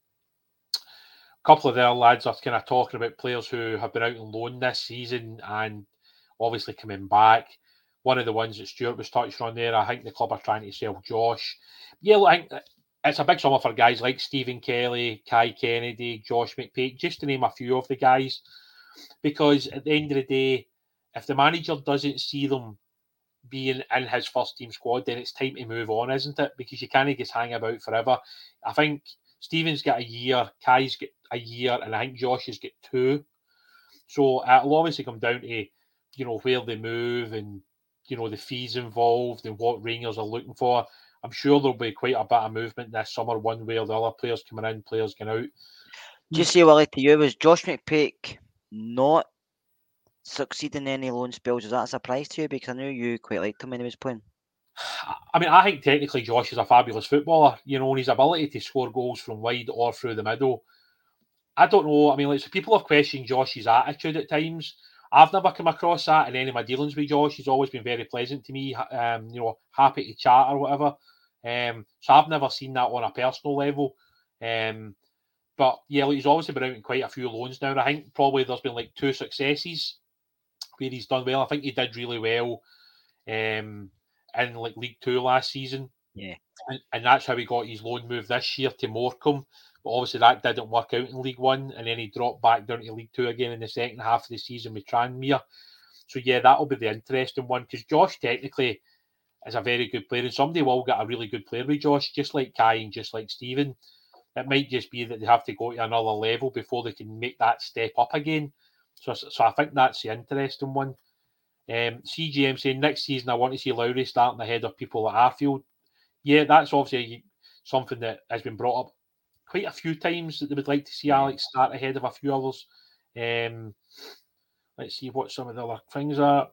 a couple of their lads are kind of talking about players who have been out on loan this season and obviously coming back. One of the ones that Stuart was touching on there, I think the club are trying to sell Josh. Yeah, look, I think it's a big summer for guys like Stephen Kelly, Kai Kennedy, Josh McPake, just to name a few of the guys. Because at the end of the day, if the manager doesn't see them being in his first team squad, then it's time to move on, isn't it? Because you can't just hang about forever. I think Stephen's got a year, Kai's got a year, and I think Josh has got two. So it'll obviously come down to, you know, where they move and, you know, the fees involved and what Rangers are looking for. I'm sure there'll be quite a bit of movement this summer, one way or the other. Players coming in, players going out.
Just say, Willie, to you, was Josh McPake not succeeding in any loan spells? Was that a surprise to you? Because I knew you quite liked him when he was playing.
I mean, I think technically Josh is a fabulous footballer, you know, and his ability to score goals from wide or through the middle. I don't know. I mean, like, so people have questioned Josh's attitude at times. I've never come across that in any of my dealings with Josh. He's always been very pleasant to me, um, you know, happy to chat or whatever. Um, so I've never seen that on a personal level. Um, But yeah, like, he's obviously been out in quite a few loans now. And I think probably there's been like two successes where he's done well. I think he did really well um, in like League Two last season.
Yeah.
And, and that's how he got his loan move this year to Morecambe. But obviously that didn't work out in League One, and then he dropped back down to League Two again in the second half of the season with Tranmere. So yeah, that'll be the interesting one, because Josh technically is a very good player, and somebody will get a really good player with Josh, just like Kai and just like Stephen. It might just be that they have to go to another level before they can make that step up again. So, so I think that's the interesting one. Um, C G M saying next season I want to see Lowry starting ahead of people at Arfield. Yeah, that's obviously something that has been brought up quite a few times, that they would like to see Alex start ahead of a few others. Um, let's see what some of the other things are.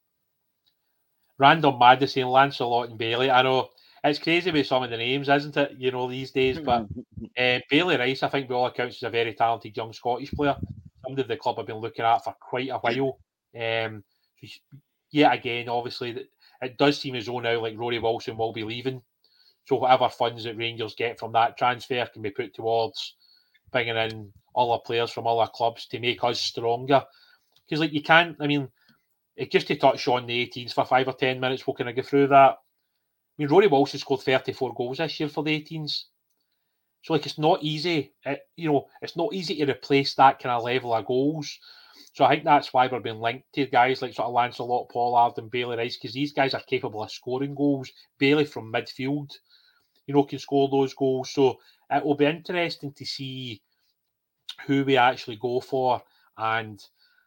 Random Madness saying Lancelot and Bailey. I know it's crazy with some of the names, isn't it? You know, these days. But uh, Bailey Rice, I think, by all accounts, is a very talented young Scottish player. Somebody the club have been looking at for quite a while. Um, yeah, again, obviously, it does seem as though now like Rory Wilson will be leaving. So whatever funds that Rangers get from that transfer can be put towards bringing in other players from other clubs to make us stronger. Because like you can't, I mean, it, just to touch on the eighteens for five or ten minutes, we'll kind of go through that. I mean, Rory Wilson scored thirty-four goals this year for the eighteens. So like it's not easy, it, you know, it's not easy to replace that kind of level of goals. So I think that's why we're being linked to guys like sort of Lancelot Pollard and Bailey Rice, because these guys are capable of scoring goals. Bailey from midfield, you know, can score those goals. So it will be interesting to see who we actually go for and,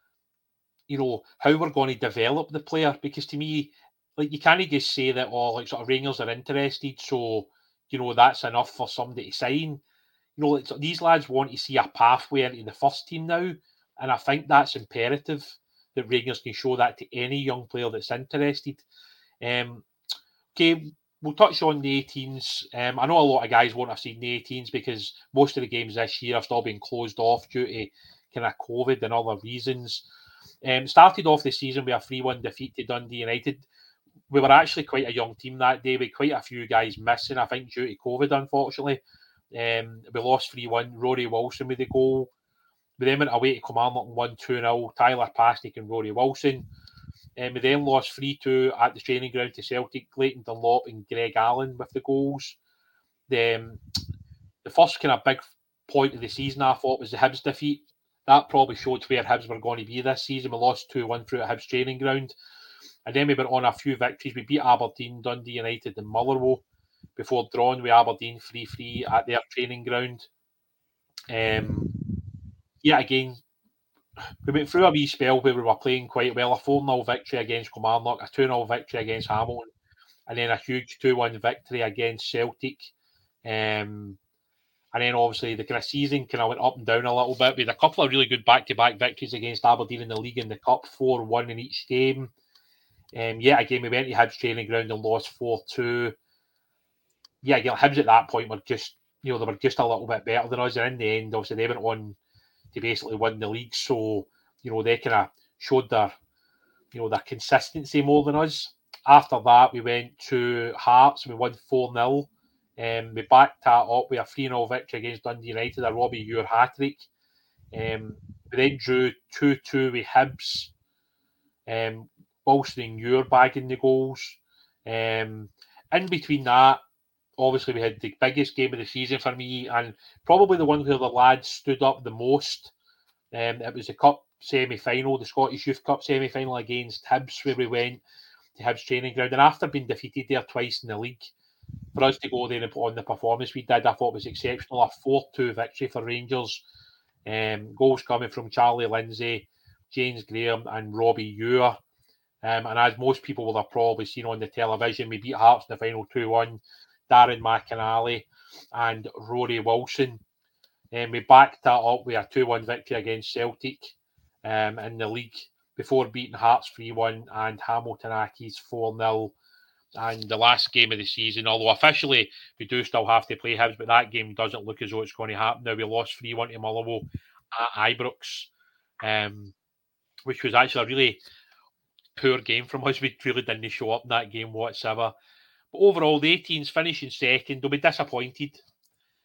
you know, how we're going to develop the player. Because to me, like, you can't just say that, oh, like, sort of Rangers are interested, so, you know, that's enough for somebody to sign. You know, like, these lads want to see a pathway into the first team now, and I think that's imperative that Rangers can show that to any young player that's interested. Um, okay, we'll touch on the eighteens. Um, I know a lot of guys won't have seen the eighteens because most of the games this year have still been closed off due to kind of COVID and other reasons. Um, started off the season with a three one defeat to Dundee United. We were actually quite a young team that day, with quite a few guys missing, I think, due to COVID, unfortunately. Um, we lost three one. Rory Wilson with the goal. We then went away to Kilmarnock and won two nil. Tyler Pasnick and Rory Wilson. Um, we then lost three two at the training ground to Celtic. Clayton Dunlop and Greg Allen with the goals. The, um, the first kind of big point of the season, I thought, was the Hibs defeat. That probably showed where Hibs were going to be this season. We lost two one through at Hibs training ground. And then we went on a few victories. We beat Aberdeen, Dundee United and Motherwell before drawing with Aberdeen three three at their training ground. Um, yeah, again, we went through a wee spell where we were playing quite well. A four nil victory against Kilmarnock, a two nil victory against Hamilton, and then a huge two one victory against Celtic. Um, and then obviously the kind of season kind of went up and down a little bit with a couple of really good back-to-back victories against Aberdeen in the league and the cup, four one in each game. Um, yeah, again, we went to Hibs training ground and lost four two. Yeah, again, Hibs at that point were just, you know, they were just a little bit better than us. And in the end, obviously, they went on to basically win the league. So, you know, they kind of showed their, you know, their consistency more than us. After that, we went to Hearts and we won four nil. Um, we backed that up with a three nil victory against Dundee United, a Robbie Ure hat-trick. Um, we then drew two two with Hibs. Um, Wilson and Ure bagging the goals. Um, in between that, obviously we had the biggest game of the season for me, and probably the one where the lads stood up the most. Um, it was the Cup semi-final, the Scottish Youth Cup semi-final against Hibs, where we went to Hibs training ground. And after being defeated there twice in the league, for us to go there and put on the performance we did, I thought was exceptional. A four two victory for Rangers. Um, goals coming from Charlie Lindsay, James Graham and Robbie Ure. Um, and as most people will have probably seen on the television, we beat Hearts in the final two one. Darren McInally and Rory Wilson. Um, we backed that up with a two one victory against Celtic um, in the league before beating Hearts three one and Hamilton Accies four nil. And the last game of the season, although officially we do still have to play Hibs, but that game doesn't look as though it's going to happen now. We lost three one to Motherwell at Ibrox, um, which was actually a really poor game from us. We really didn't show up in that game whatsoever. But overall, the eighteens finishing second. They'll be disappointed.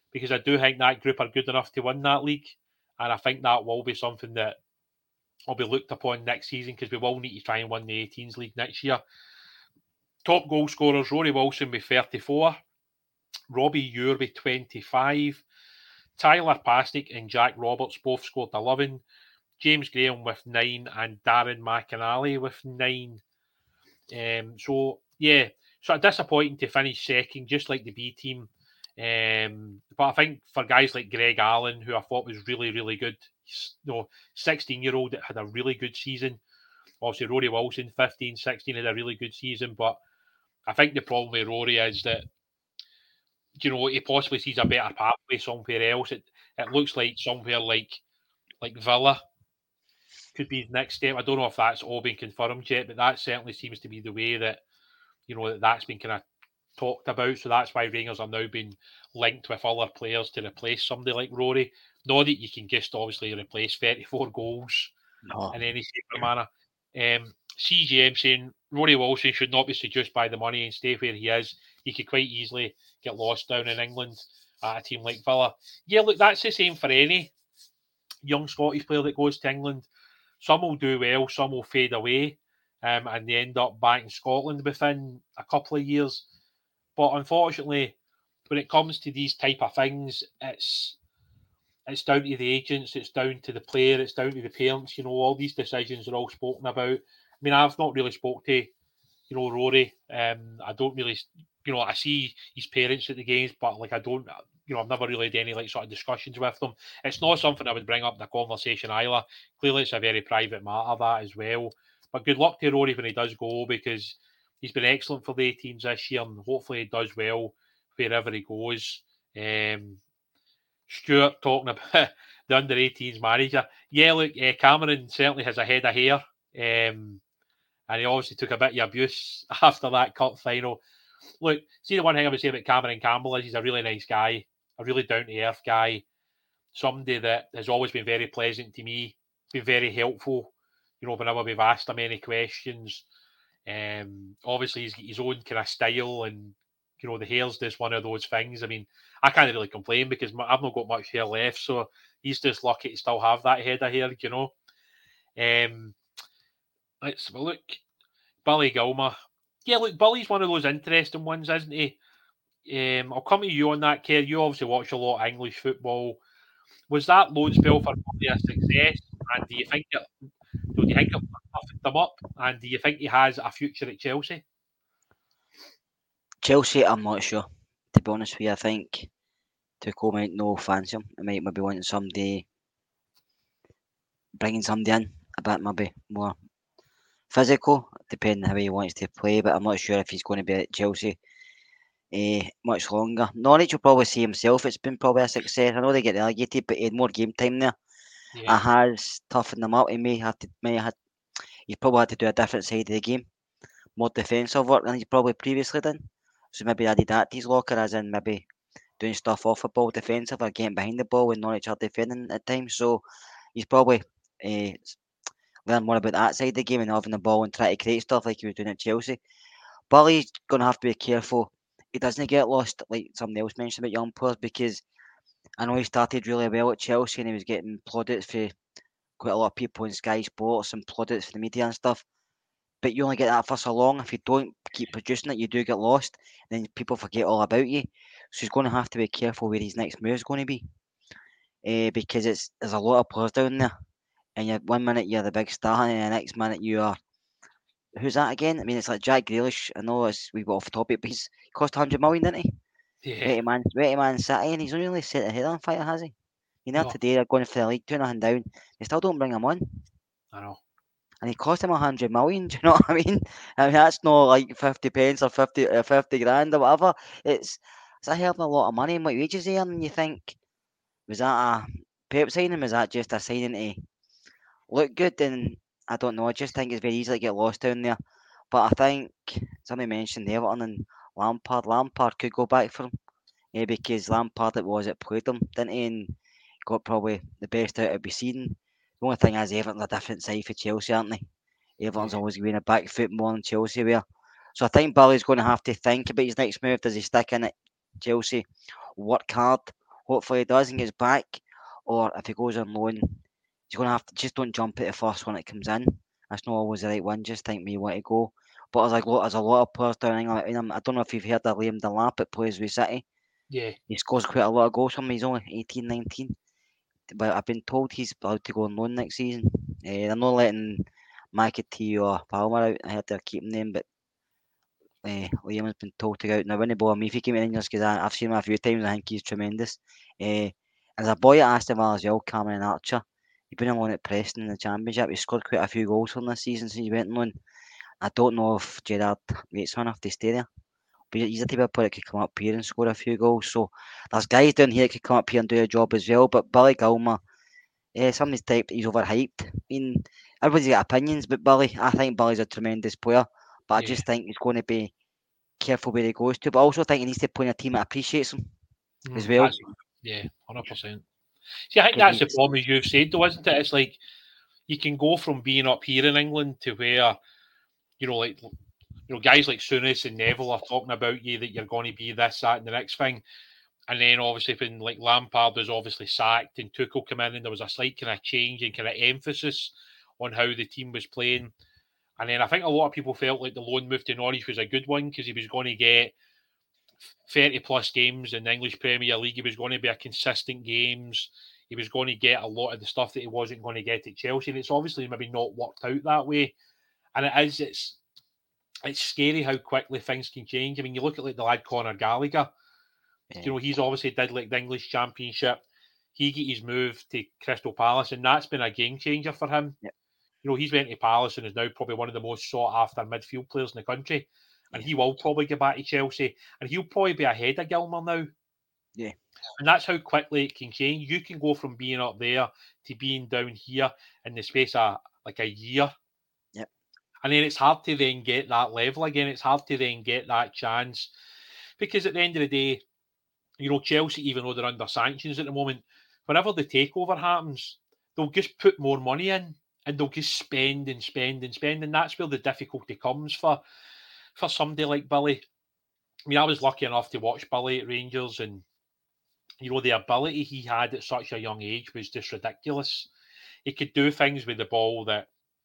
because I do think that group are good enough to win that league, and I think that will be something that will be looked upon next season, because we will need to try and win the eighteens league next year. Top goal scorers: Rory Wilson with thirty-four, Robbie Ure with twenty-five, Tyler Pasnick and Jack Roberts both scored eleven, James Graham with nine, and Darren McInally with nine. Um, so, yeah, sort of disappointing to finish second, just like the B team. Um, but I think for guys like Greg Allen, who I thought was really, really good, you know, sixteen-year-old that had a really good season. Obviously, Rory Wilson, fifteen, sixteen, had a really good season. But I think the problem with Rory is that, you know, he possibly sees a better pathway somewhere else. It it looks like somewhere like like Villa could be the next step. I don't know if that's all been confirmed yet, but that certainly seems to be the way that, you know, that that's been kind of talked about. So that's why Rangers are now being linked with other players to replace somebody like Rory. Not that you can just obviously replace thirty-four goals
No.
in any shape or manner. Um, C G M saying Rory Wilson should not be seduced by the money and stay where he is. He could quite easily get lost down in England at a team like Villa. Yeah, look, that's the same for any young Scottish player that goes to England. Some will do well, some will fade away, um, and they end up back in Scotland within a couple of years. But unfortunately, when it comes to these type of things, it's it's down to the agents, it's down to the player, it's down to the parents. You know, all these decisions are all spoken about. I mean, I've not really spoke to, you know, Rory. Um, I don't really, you know, I see his parents at the games, but like I don't, you know, I've never really had any like sort of discussions with them. It's not something I would bring up in the conversation either. Clearly, it's a very private matter, that as well. But good luck to Rory when he does go, because he's been excellent for the eighteens this year, and hopefully he does well wherever he goes. Um, Stuart talking about the under eighteens manager. Yeah, look, uh, Cameron certainly has a head of hair. Um, and he obviously took a bit of abuse after that cup final. Look, see, the one thing I would say about Cameron Campbell is he's a really nice guy, a really down-to-earth guy, somebody that has always been very pleasant to me, been very helpful, you know, whenever we've asked him any questions. Um, obviously, he's got his own kind of style, and, you know, the hair's just one of those things. I mean, I can't really complain because I've not got much hair left, so he's just lucky to still have that head of hair, you know. Um, let's have a look. Billy Gilmer. Yeah, look, Billy's one of those interesting ones, isn't he? Um, I'll come to you on that, Kerr. You obviously watch a lot of English football. Was that loan spell for Billy a success? And do you think it, do you think it puffed him up? And do you think he has a future at Chelsea?
Chelsea, I'm not sure. To be honest with you, I think Tuchel might no fancy him. He might maybe wanting somebody, bringing somebody in a bit maybe more physical, depending how he wants to play. But I'm not sure if he's going to be at Chelsea uh, much longer. Norwich will probably see himself. It's been probably a success. I know they get relegated, but he had more game time there. Yeah. It has toughened them up. He may have to, may have, he probably had to do a different side of the game, more defensive work than he probably previously done. So maybe added that to his locker, as in maybe doing stuff off the ball defensive or getting behind the ball when Norwich are defending at times. So he's probably uh, learn more about that side of the game and having the ball and try to create stuff like he was doing at Chelsea. Billy's going to have to be careful he doesn't get lost, like somebody else mentioned about young players, because I know he started really well at Chelsea and he was getting plaudits for quite a lot of people in Sky Sports and plaudits for the media and stuff. But you only get that for so long. If you don't keep producing it, you do get lost. Then people forget all about you. So he's going to have to be careful where his next move is going to be, uh, because it's there's a lot of players down there. And you one minute you're the big star, and the next minute you are. Who's that again? I mean, it's like Jack Grealish. I know it's we got off topic, but he's he cost one hundred million, didn't he?
Yeah.
Ready man, ready man City, and he's only really set the head on fire, has he? You know, no. Today they're going for the league, two nothing down. They still don't bring him on.
I know.
And he cost him a hundred million. Do you know what I mean? I mean that's not like fifty pence or fifty, uh, fifty grand or whatever. It's it's a hell of a lot of money. And what wages he earning? You think was that a Pep signing? Was that just a signing to look good? And I don't know. I just think it's very easy to get lost down there. But I think somebody mentioned Everton and Lampard. Lampard could go back for him, yeah, because Lampard it was it played him, didn't he? And got probably the best out of the season. The only thing is Everton's a different side for Chelsea, aren't they? Everton's always been a back foot more than Chelsea were. So I think Billy's going to have to think about his next move. Does he stick in at Chelsea, work hard, hopefully he does and gets back. Or if he goes on loan, he's going to have to just don't jump at the first one that comes in. That's not always the right one. Just think me want to go. But there's like there's a lot of players down in England. I, mean, I don't know if you've heard of Liam Delap that plays with City.
Yeah.
He scores quite a lot of goals from him. He's only eighteen, nineteen. But I've been told he's allowed to go on loan next season. Uh, they're not letting McAtee or Palmer out. I heard they're keeping them, but uh, Liam has been told to go out. Now, wouldn't bother me if he came in Rangers because I've seen him a few times. I think he's tremendous. Uh, there's a boy at Aston Villa as well, Cameron Archer. He's been on loan at Preston in the Championship. He scored quite a few goals from this season since he went on loan. I don't know if Gerrard waits on enough to stay there. But he's the type of player that could come up here and score a few goals. So there's guys down here that could come up here and do a job as well. But Billy Gilmour, yeah, somebody's typed he's overhyped. I mean, everybody's got opinions, but Billy, I think Billy's a tremendous player. But I
Yeah.
just think he's going to be careful where he goes to. But I also think he needs to play in a team that appreciates him as well.
That's- yeah, one hundred percent. See, I think
Because
that's the
he's-
problem, as you've said, though, isn't it? It's like you can go from being up here in England to where, you know, like, you know, guys like Souness and Neville are talking about you that you're going to be this, that, and the next thing. And then obviously when like Lampard was obviously sacked and Tuchel came in and there was a slight kind of change and kind of emphasis on how the team was playing. And then I think a lot of people felt like the loan move to Norwich was a good one because he was going to get thirty plus games in the English Premier League. He was going to be a consistent games. He was going to get a lot of the stuff that he wasn't going to get at Chelsea. And it's obviously maybe not worked out that way. And it is, it's it's scary how quickly things can change. I mean, you look at like the lad Conor Gallagher.
Yeah.
You know, he's obviously did like the English Championship. He got his move to Crystal Palace, and that's been a game changer for him.
Yep.
You know, he's went to Palace and is now probably one of the most sought after midfield players in the country. And he will probably get back to Chelsea, and he'll probably be ahead of Gilmour now.
Yeah.
And that's how quickly it can change. You can go from being up there to being down here in the space of like a year.
Yep.
And then it's hard to then get that level again. It's hard to then get that chance. Because at the end of the day, you know, Chelsea, even though they're under sanctions at the moment, whenever the takeover happens, they'll just put more money in and they'll just spend and spend and spend. And that's where the difficulty comes for, for somebody like Billy. I mean, I was lucky enough to watch Billy at Rangers, and, you know, the ability he had at such a young age was just ridiculous. He could do things with the ball that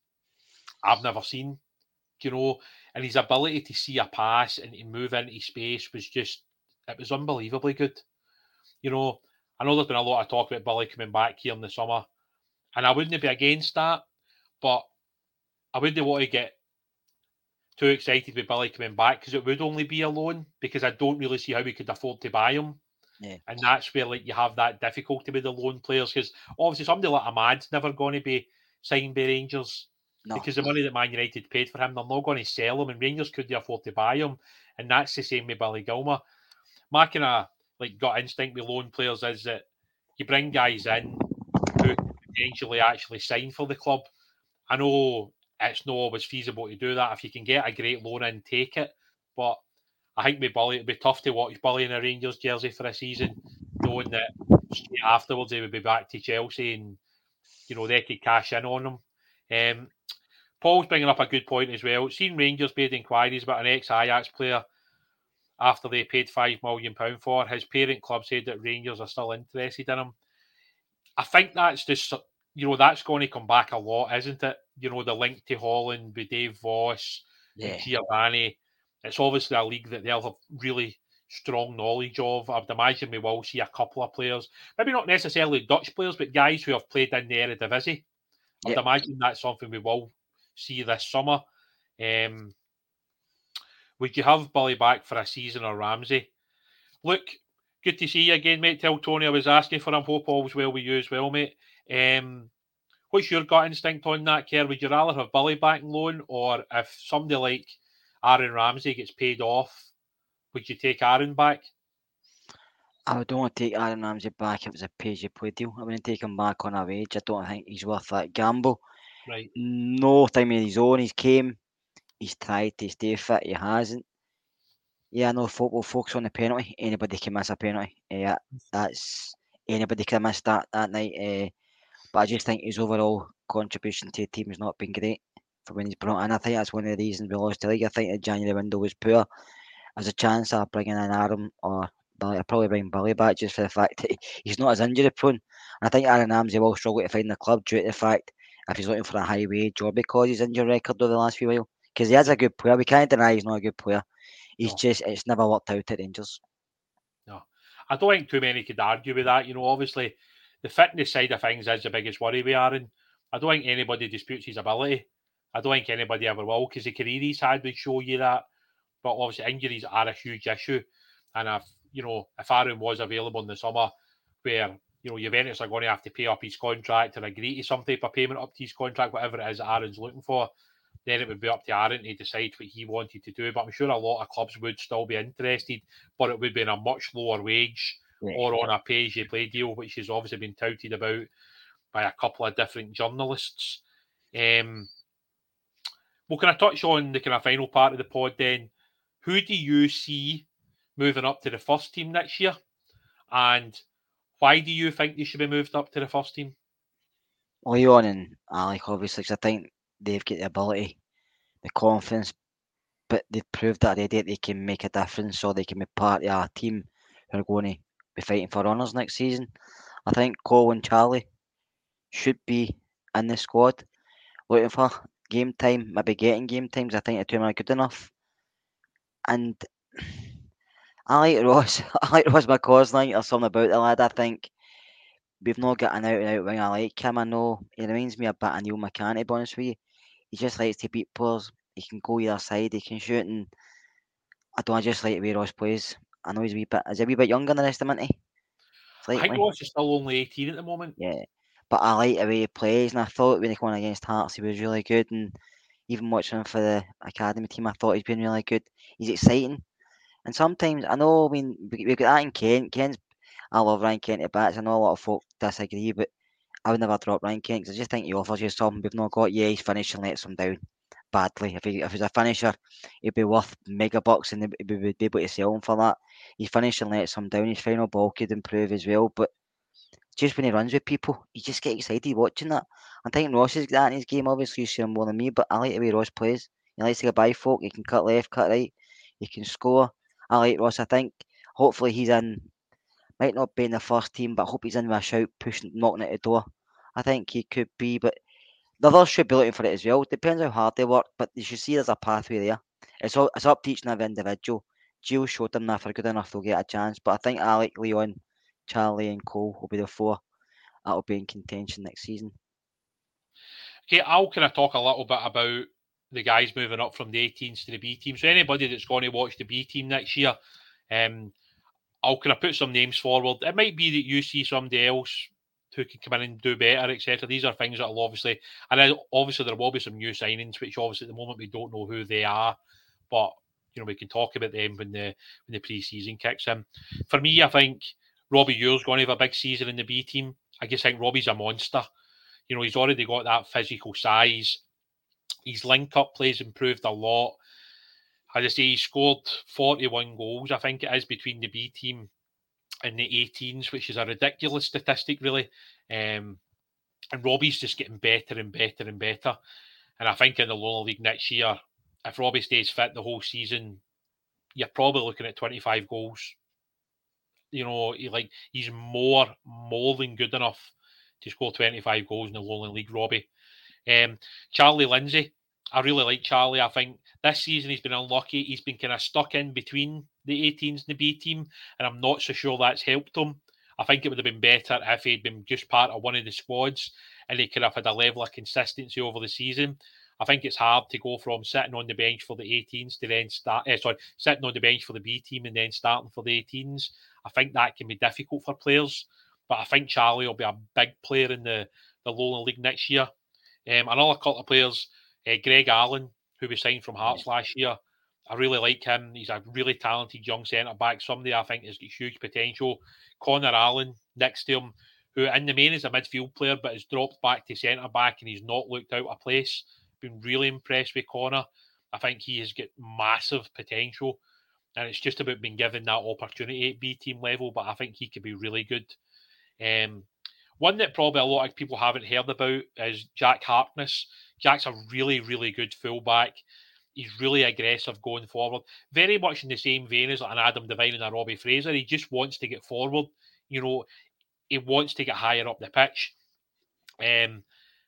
I've never seen, you know, and his ability to see a pass and to move into space was just, it was unbelievably good. You know, I know there's been a lot of talk about Billy coming back here in the summer, and I wouldn't be against that, but I wouldn't want to get too excited with Billy coming back because it would only be a loan, because I don't really see how we could afford to buy him.
Yeah.
And that's where like you have that difficulty with the loan players, because obviously somebody like Ahmad's never going to be signed by Rangers.
No.
Because the money that Man United paid for him, they're not going to sell him, and Rangers couldn't afford to buy him. And that's the same with Billy Gilmour. My kind of like gut instinct with loan players is that you bring guys in who can potentially actually sign for the club. I know it's not always feasible to do that. If you can get a great loan in, take it. But I think with Billy, it'd be tough to watch Billy in a Rangers jersey for a season, knowing that straight afterwards he would be back to Chelsea and, you know, they could cash in on him. Um, Paul's bringing up a good point as well. Seen Rangers made inquiries about an ex-Ajax player after they paid five million pounds for. His parent club said that Rangers are still interested in him. I think that's just, you know, that's going to come back a lot, isn't it? You know, the link to Holland with Dave Voss
Yeah.
and Giovanni. It's obviously a league that they'll have really strong knowledge of. I would imagine we will see a couple of players, maybe not necessarily Dutch players, but guys who have played in the Eredivisie. I would
Yep.
imagine that's something we will see this summer. Um, would you have Billy back for a season or Ramsey? Look, good to see you again, mate. Tell Tony I was asking for him. Hope all's well with you as well, mate. Um, what's your gut instinct on that, Kerr? Would you rather have Billy back on loan, or if somebody like Aaron Ramsey gets paid off, would you take Aaron back?
I would only take Aaron Ramsey back if it was a pay-as-you-play deal. I wouldn't take him back on a wage. I don't think he's worth that gamble.
Right.
No time of his own. He's came. He's tried to stay fit. He hasn't. Yeah, I know football focus on the penalty. Anybody can miss a penalty. Yeah, that's anybody can miss that that night. Uh, but I just think his overall contribution to the team has not been great for when he's brought in. I think that's one of the reasons we lost the league. I think the January window was poor. There's a chance of bringing in Aaron or Billy, I'd probably bring Billy back just for the fact that he's not as injury prone. And I think Aaron Ramsey will struggle to find the club due to the fact if he's looking for a high wage or because his injury record over the last few while. Because he is a good player. We can't deny he's not a good player. He's
No.
just, it's never worked out at Rangers.
No. I don't think too many could argue with that. You know, obviously, the fitness side of things is the biggest worry we are in. I don't think anybody disputes his ability. I don't think anybody ever will, because the career he's had would show you that. But obviously, injuries are a huge issue. And if, you know, if Aaron was available in the summer, where, you know, Juventus are going to have to pay up his contract and agree to some type of payment up to his contract, whatever it is Aaron's looking for, then it would be up to Aaron to decide what he wanted to do. But I'm sure a lot of clubs would still be interested, but it would be in a much lower wage yeah. or on a pay-as-you-play deal, which has obviously been touted about by a couple of different journalists. Um, well, can I touch on the kind of final part of the pod then? Who do you see moving up to the first team next year? And why do you think they should be moved up to the first team?
Leon and Alec, obviously, because I think they've got the ability, the confidence, but they've proved that already that they can make a difference, so they can be part of a team who are going to be fighting for honours next season. I think Cole and Charlie should be in the squad, looking for game time, maybe getting game times. I think the two of them are good enough. And I like Ross. I like Ross McCausland. There's something about the lad. I think we've not got an out and out wing. I like him. I know he reminds me a bit of Neil McCann, to be honest with you. He just likes to beat players. He can go either side. He can shoot, and I don't I just like the way Ross plays. I know he's a wee bit. Is he a wee bit younger than the rest of them, isn't he?
Slightly. I think Ross is still only eighteen at the moment.
Yeah, but I like the way he plays, and I thought when he won against Hearts, he was really good. And even watching him for the academy team, I thought he's been really good. He's exciting. And sometimes, I know, I mean, we've got that in Kent. Kent's, I love Ryan Kent at bats. I know a lot of folk disagree, but I would never drop Ryan Kent because I just think he offers you something we've not got. Yeah, his finishing lets him down badly. If, he, if he's a finisher, he'd be worth mega bucks and we would be able to sell him for that. His finishing lets him down. His final ball could improve as well, but just when he runs with people, you just get excited watching that. I'm thinking Ross has got that in his game. Obviously, you see him more than me, but I like the way Ross plays. He likes to get by folk. He can cut left, cut right. He can score. I like Ross. I think hopefully he's in. Might not be in the first team, but I hope he's in with a shout, pushing, knocking at the door. I think he could be, but the others should be looking for it as well. It depends how hard they work, but you should see there's a pathway there. It's all, it's up to each and every individual. Gio showed them that if they're good enough, they'll get a chance. But I think Alec, Leon, Charlie, and Cole will be the four that'll be in contention next season.
Okay, I'll kind of talk a little bit about the guys moving up from the eighteens to the B team. So anybody that's going to watch the B team next year, um, I'll kind of put some names forward. It might be that you see somebody else who can come in and do better, et cetera. These are things that will obviously, and obviously there will be some new signings, which obviously at the moment we don't know who they are, but you know we can talk about them when the when the pre-season kicks in. For me, I think Robbie Ure's going to have a big season in the B team. I just think Robbie's a monster. You know, he's already got that physical size. His link-up play's improved a lot. As I say, he scored forty-one goals, I think it is, between the B team and the eighteens, which is a ridiculous statistic, really. Um, and Robbie's just getting better and better and better. And I think in the lower league next year, if Robbie stays fit the whole season, you're probably looking at twenty-five goals. You know, he, like he's more, more than good enough to score twenty-five goals in the Lowland League, Robbie. Um, Charlie Lindsay, I really like Charlie. I think this season he's been unlucky. He's been kind of stuck in between the eighteens and the B team, and I'm not so sure that's helped him. I think it would have been better if he'd been just part of one of the squads and he could have had a level of consistency over the season. I think it's hard to go from sitting on the bench for the eighteens to then start, eh, sorry, sitting on the bench for the B team and then starting for the eighteens. I think that can be difficult for players, but I think Charlie will be a big player in the, the Lowland League next year. Um, another couple of players, uh, Greg Allen, who we signed from Hearts last year. I really like him. He's a really talented young centre-back, somebody I think has got huge potential. Connor Allen next to him, who in the main is a midfield player, but has dropped back to centre-back and he's not looked out of place. Been really impressed with Connor. I think he has got massive potential, and it's just about being given that opportunity at B team level, but I think he could be really good. Um, one that probably a lot of people haven't heard about is Jack Harkness. Jack's a really, really good fullback. he's really aggressive going forward. Very much in the same vein as like an Adam Devine and a Robbie Fraser. He just wants to get forward. You know, he wants to get higher up the pitch. Um,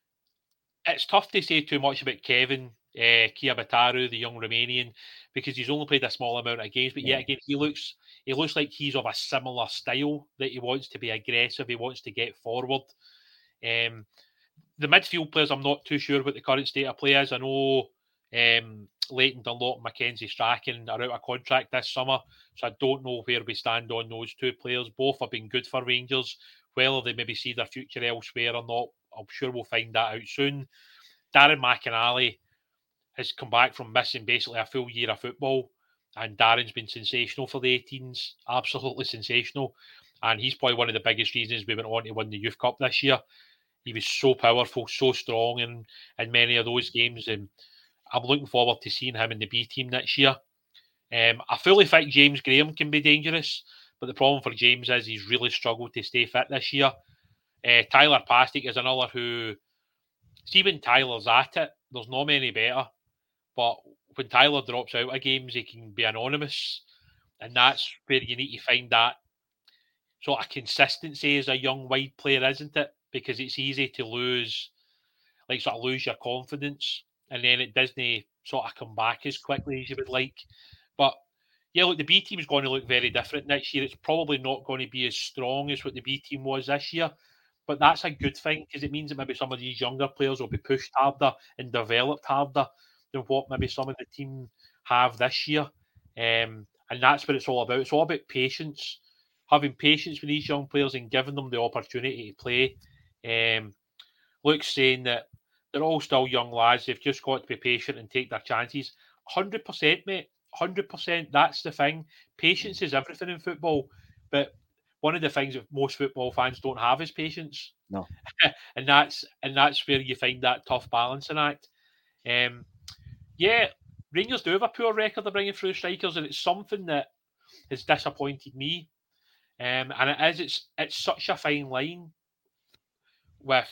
it's tough to say too much about Kevin uh, Kiabataru, the young Romanian, because he's only played a small amount of games. But yeah. yet again, he looks he looks like he's of a similar style, that he wants to be aggressive, he wants to get forward. Um, the midfield players, I'm not too sure what the current state of play is. I know um, Leighton Dunlop and Mackenzie Strachan are out of contract this summer, so I don't know where we stand on those two players. Both have been good for Rangers. Whether they maybe see their future elsewhere or not, I'm sure we'll find that out soon. Darren McInally has come back from missing basically a full year of football, and Darren's been sensational for the eighteens, absolutely sensational. And he's probably one of the biggest reasons we went on to win the Youth Cup this year. He was so powerful, so strong in, in many of those games, and I'm looking forward to seeing him in the B team next year. Um, I fully think James Graham can be dangerous, but the problem for James is he's really struggled to stay fit this year. Uh, Tyler Pastic is another who, see when Tyler's at it, there's not many better, but when Tyler drops out of games, he can be anonymous, and that's where you need to find that sort of consistency as a young wide player, isn't it? Because it's easy to lose, like sort of lose your confidence, and then it doesn't sort of come back as quickly as you would like. But yeah, look, the B team is going to look very different next year. It's probably not going to be as strong as what the B team was this year, but that's a good thing, because it means that maybe some of these younger players will be pushed harder and developed harder than what maybe some of the team have this year. Um, and that's what it's all about. It's all about patience, having patience with these young players and giving them the opportunity to play. Um, Luke's saying that they're all still young lads. They've just got to be patient and take their chances. one hundred percent, mate. one hundred percent. That's the thing. Patience is everything in football. But one of the things that most football fans don't have is patience.
No.
and that's and that's where you find that tough balancing act. Um, yeah, Rangers do have a poor record of bringing through strikers, and it's something that has disappointed me. Um, and it is, it's it's such a fine line with,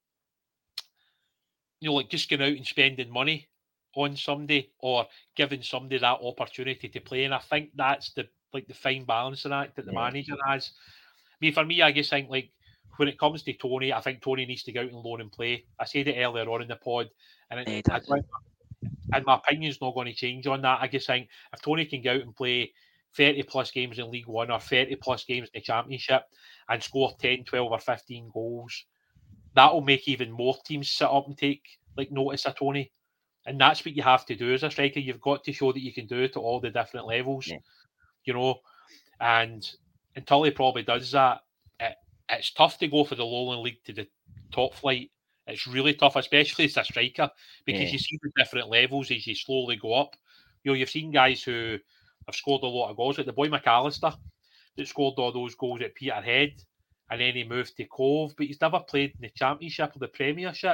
you know, like just going out and spending money on somebody or giving somebody that opportunity to play. And I think that's the like the fine balancing act that the yeah. manager has. I mean, for me, I guess think like when it comes to Tony, I think Tony needs to go out and loan and play. I said it earlier on in the pod, and it, I, and my opinion's not going to change on that. I just think if Tony can go out and play thirty plus games in League One or thirty plus games in the Championship and score ten, twelve or fifteen goals, that'll make even more teams sit up and take like notice of Tony. And that's what you have to do as a striker. You've got to show that you can do it at all the different levels, yeah. you know. And until he probably does that, it, it's tough to go for the Lowland League to the top flight. It's really tough, especially as a striker, because yeah. you see the different levels as you slowly go up. You know, you've seen guys who have scored a lot of goals, like the boy McAllister that scored all those goals at Peterhead, and then he moved to Cove, but he's never played in the Championship or the Premiership.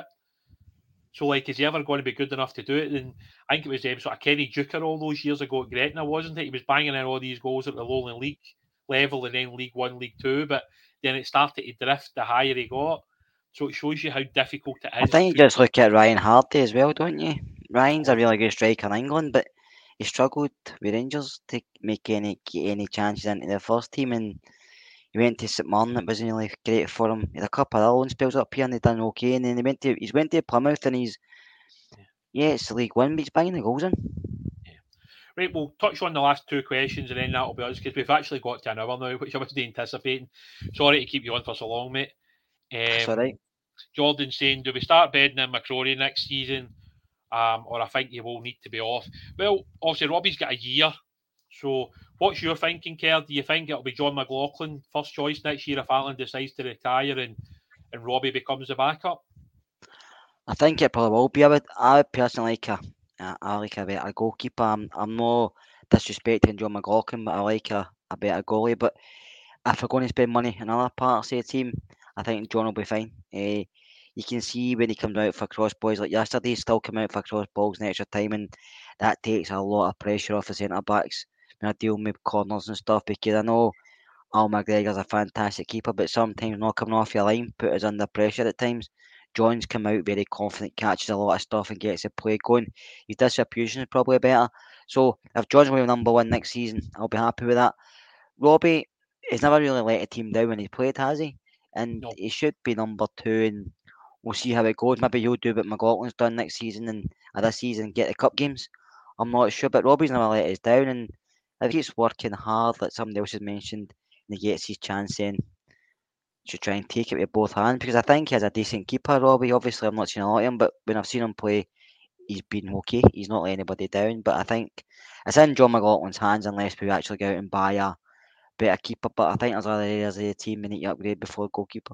So, like, is he ever going to be good enough to do it? And I think it was um, sort of Kenny Duker all those years ago at Gretna, wasn't it? He was banging in all these goals at the Lowland League level and then League One, League Two, but then it started to drift the higher he got. So it shows you how difficult it is.
I think you just look at Ryan Hardy as well, don't you? Ryan's a really good striker in England, but he struggled with Rangers to make any get any chances into the first team, and he went to St Mirren. It wasn't really great for him. He had a couple of other loan spells up here, and he done okay. And then he went to he's went to Plymouth, and he's yeah, yeah it's the League One, but he's banging the goals in.
Yeah. Right, we'll touch on the last two questions, and then that'll be us because we've actually got to an hour now, which I wasn't anticipating. Sorry to keep you on for so long, mate. Um,
That's all right.
Jordan saying, do we start bedding in McCrory next season? Um, or I think he will need to be off. Well, obviously, Robbie's got a year. So what's your thinking, Kerr? Do you think it'll be John McLaughlin first choice next year if Alan decides to retire and, and Robbie becomes the backup?
I think it probably will be. I would, I would personally like a, a, I like a better goalkeeper. I'm, I'm not disrespecting John McLaughlin, but I like a, a better goalie. But if we're going to spend money in other parts of the team, I think John will be fine. Uh, you can see when he comes out for cross balls like yesterday, he still come out for cross balls in extra time, and that takes a lot of pressure off the centre backs when I deal with corners and stuff. Because I know Al McGregor's a fantastic keeper, but sometimes not coming off your line put us under pressure at times. John's come out very confident, catches a lot of stuff and gets the play going. His distribution is probably better. So if John's going to be number one next season, I'll be happy with that. Robbie has never really let a team down when he's played, has he? And no. He should be number two, and we'll see how it goes. Maybe he'll do what McLaughlin's done next season and uh, this season get the cup games. I'm not sure, but Robbie's never let us down, and if he keeps working hard, like somebody else has mentioned, and he gets his chance, then should try and take it with both hands, because I think he has a decent keeper, Robbie. Obviously, I've not seen a lot of him, but when I've seen him play, he's been okay. He's not let anybody down, but I think it's in John McLaughlin's hands unless we actually go out and buy a better keeper. But I think there's other areas of the team we need to upgrade before goalkeeper.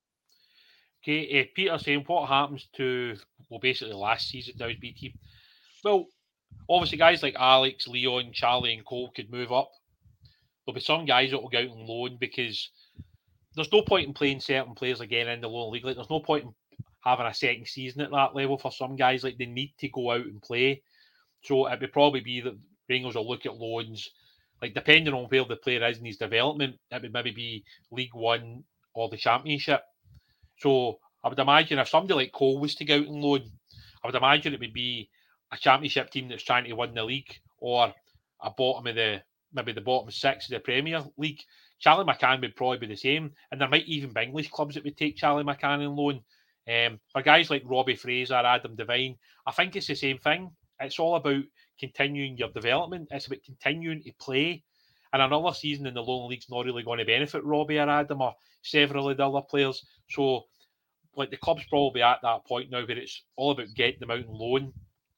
Okay, uh, Peter saying, what happens to, well, basically last season now is B team? Well, obviously guys like Alex, Leon, Charlie and Cole could move up. There'll be some guys that will go out on loan, because there's no point in playing certain players again in the lower league. Like, there's no point in having a second season at that level for some guys. Like, they need to go out and play. So it would probably be that Rangers will look at loans. Like, depending on where the player is in his development, it would maybe be League One or the Championship. So I would imagine if somebody like Cole was to go out on loan, I would imagine it would be a Championship team that's trying to win the league, or a bottom of the, maybe the bottom six of the Premier League. Charlie McCann would probably be the same, and there might even be English clubs that would take Charlie McCann on loan. Um, for guys like Robbie Fraser, Adam Devine, I think it's the same thing. It's all about continuing your development. It's about continuing to play. And another season in the lower league's not really going to benefit Robbie or Adam or several of the other players. So, like, the club's probably at that point now where it's all about getting them out on loan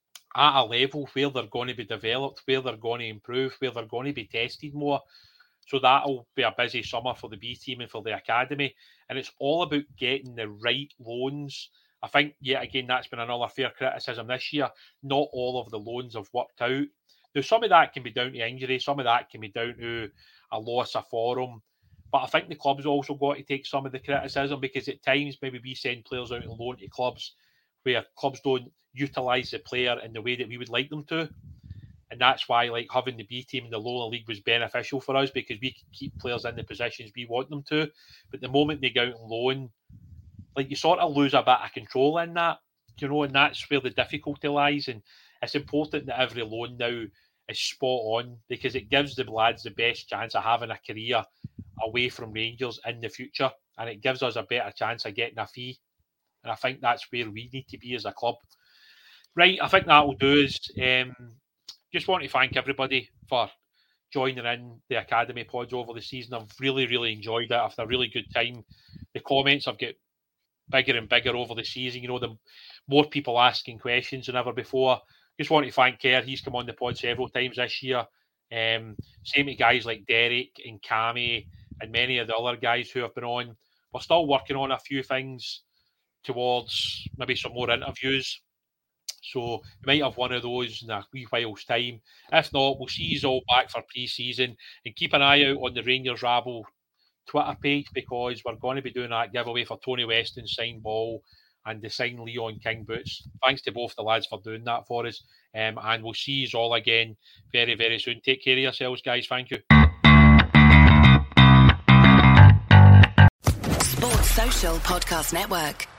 at a level where they're going to be developed, where they're going to improve, where they're going to be tested more. So that'll be a busy summer for the B team and for the academy. And it's all about getting the right loans. I think, yet again, that's been another fair criticism this year. Not all of the loans have worked out. Now, some of that can be down to injury. Some of that can be down to a loss of form. But I think the club's also got to take some of the criticism, because at times maybe we send players out on loan to clubs where clubs don't utilise the player in the way that we would like them to. And that's why, like, having the B team in the lower league was beneficial for us, because we could keep players in the positions we want them to. But the moment they go out on loan, like, you sort of lose a bit of control in that, you know, and that's where the difficulty lies. And it's important that every loan now is spot on, because it gives the lads the best chance of having a career away from Rangers in the future, and it gives us a better chance of getting a fee. And I think that's where we need to be as a club. Right, I think that will do is um, just want to thank everybody for joining in the Academy pods over the season. I've really, really enjoyed it. I've had a really good time. The comments have got bigger and bigger over the season. You know, the more people asking questions than ever before. Just want to thank Kerr. He's come on the pod several times this year. Um, same to guys like Derek and Cammy and many of the other guys who have been on. We're still working on a few things towards maybe some more interviews. So we might have one of those in a wee while's time. If not, we'll see you all back for pre-season. And keep an eye out on the Rangers Rabble Twitter page, because we're going to be doing that giveaway for Tony Weston's signed ball and the signed Leon King boots. Thanks to both the lads for doing that for us. Um, and we'll see you all again very, very soon. Take care of yourselves, guys. Thank you.
Sports Social Podcast Network.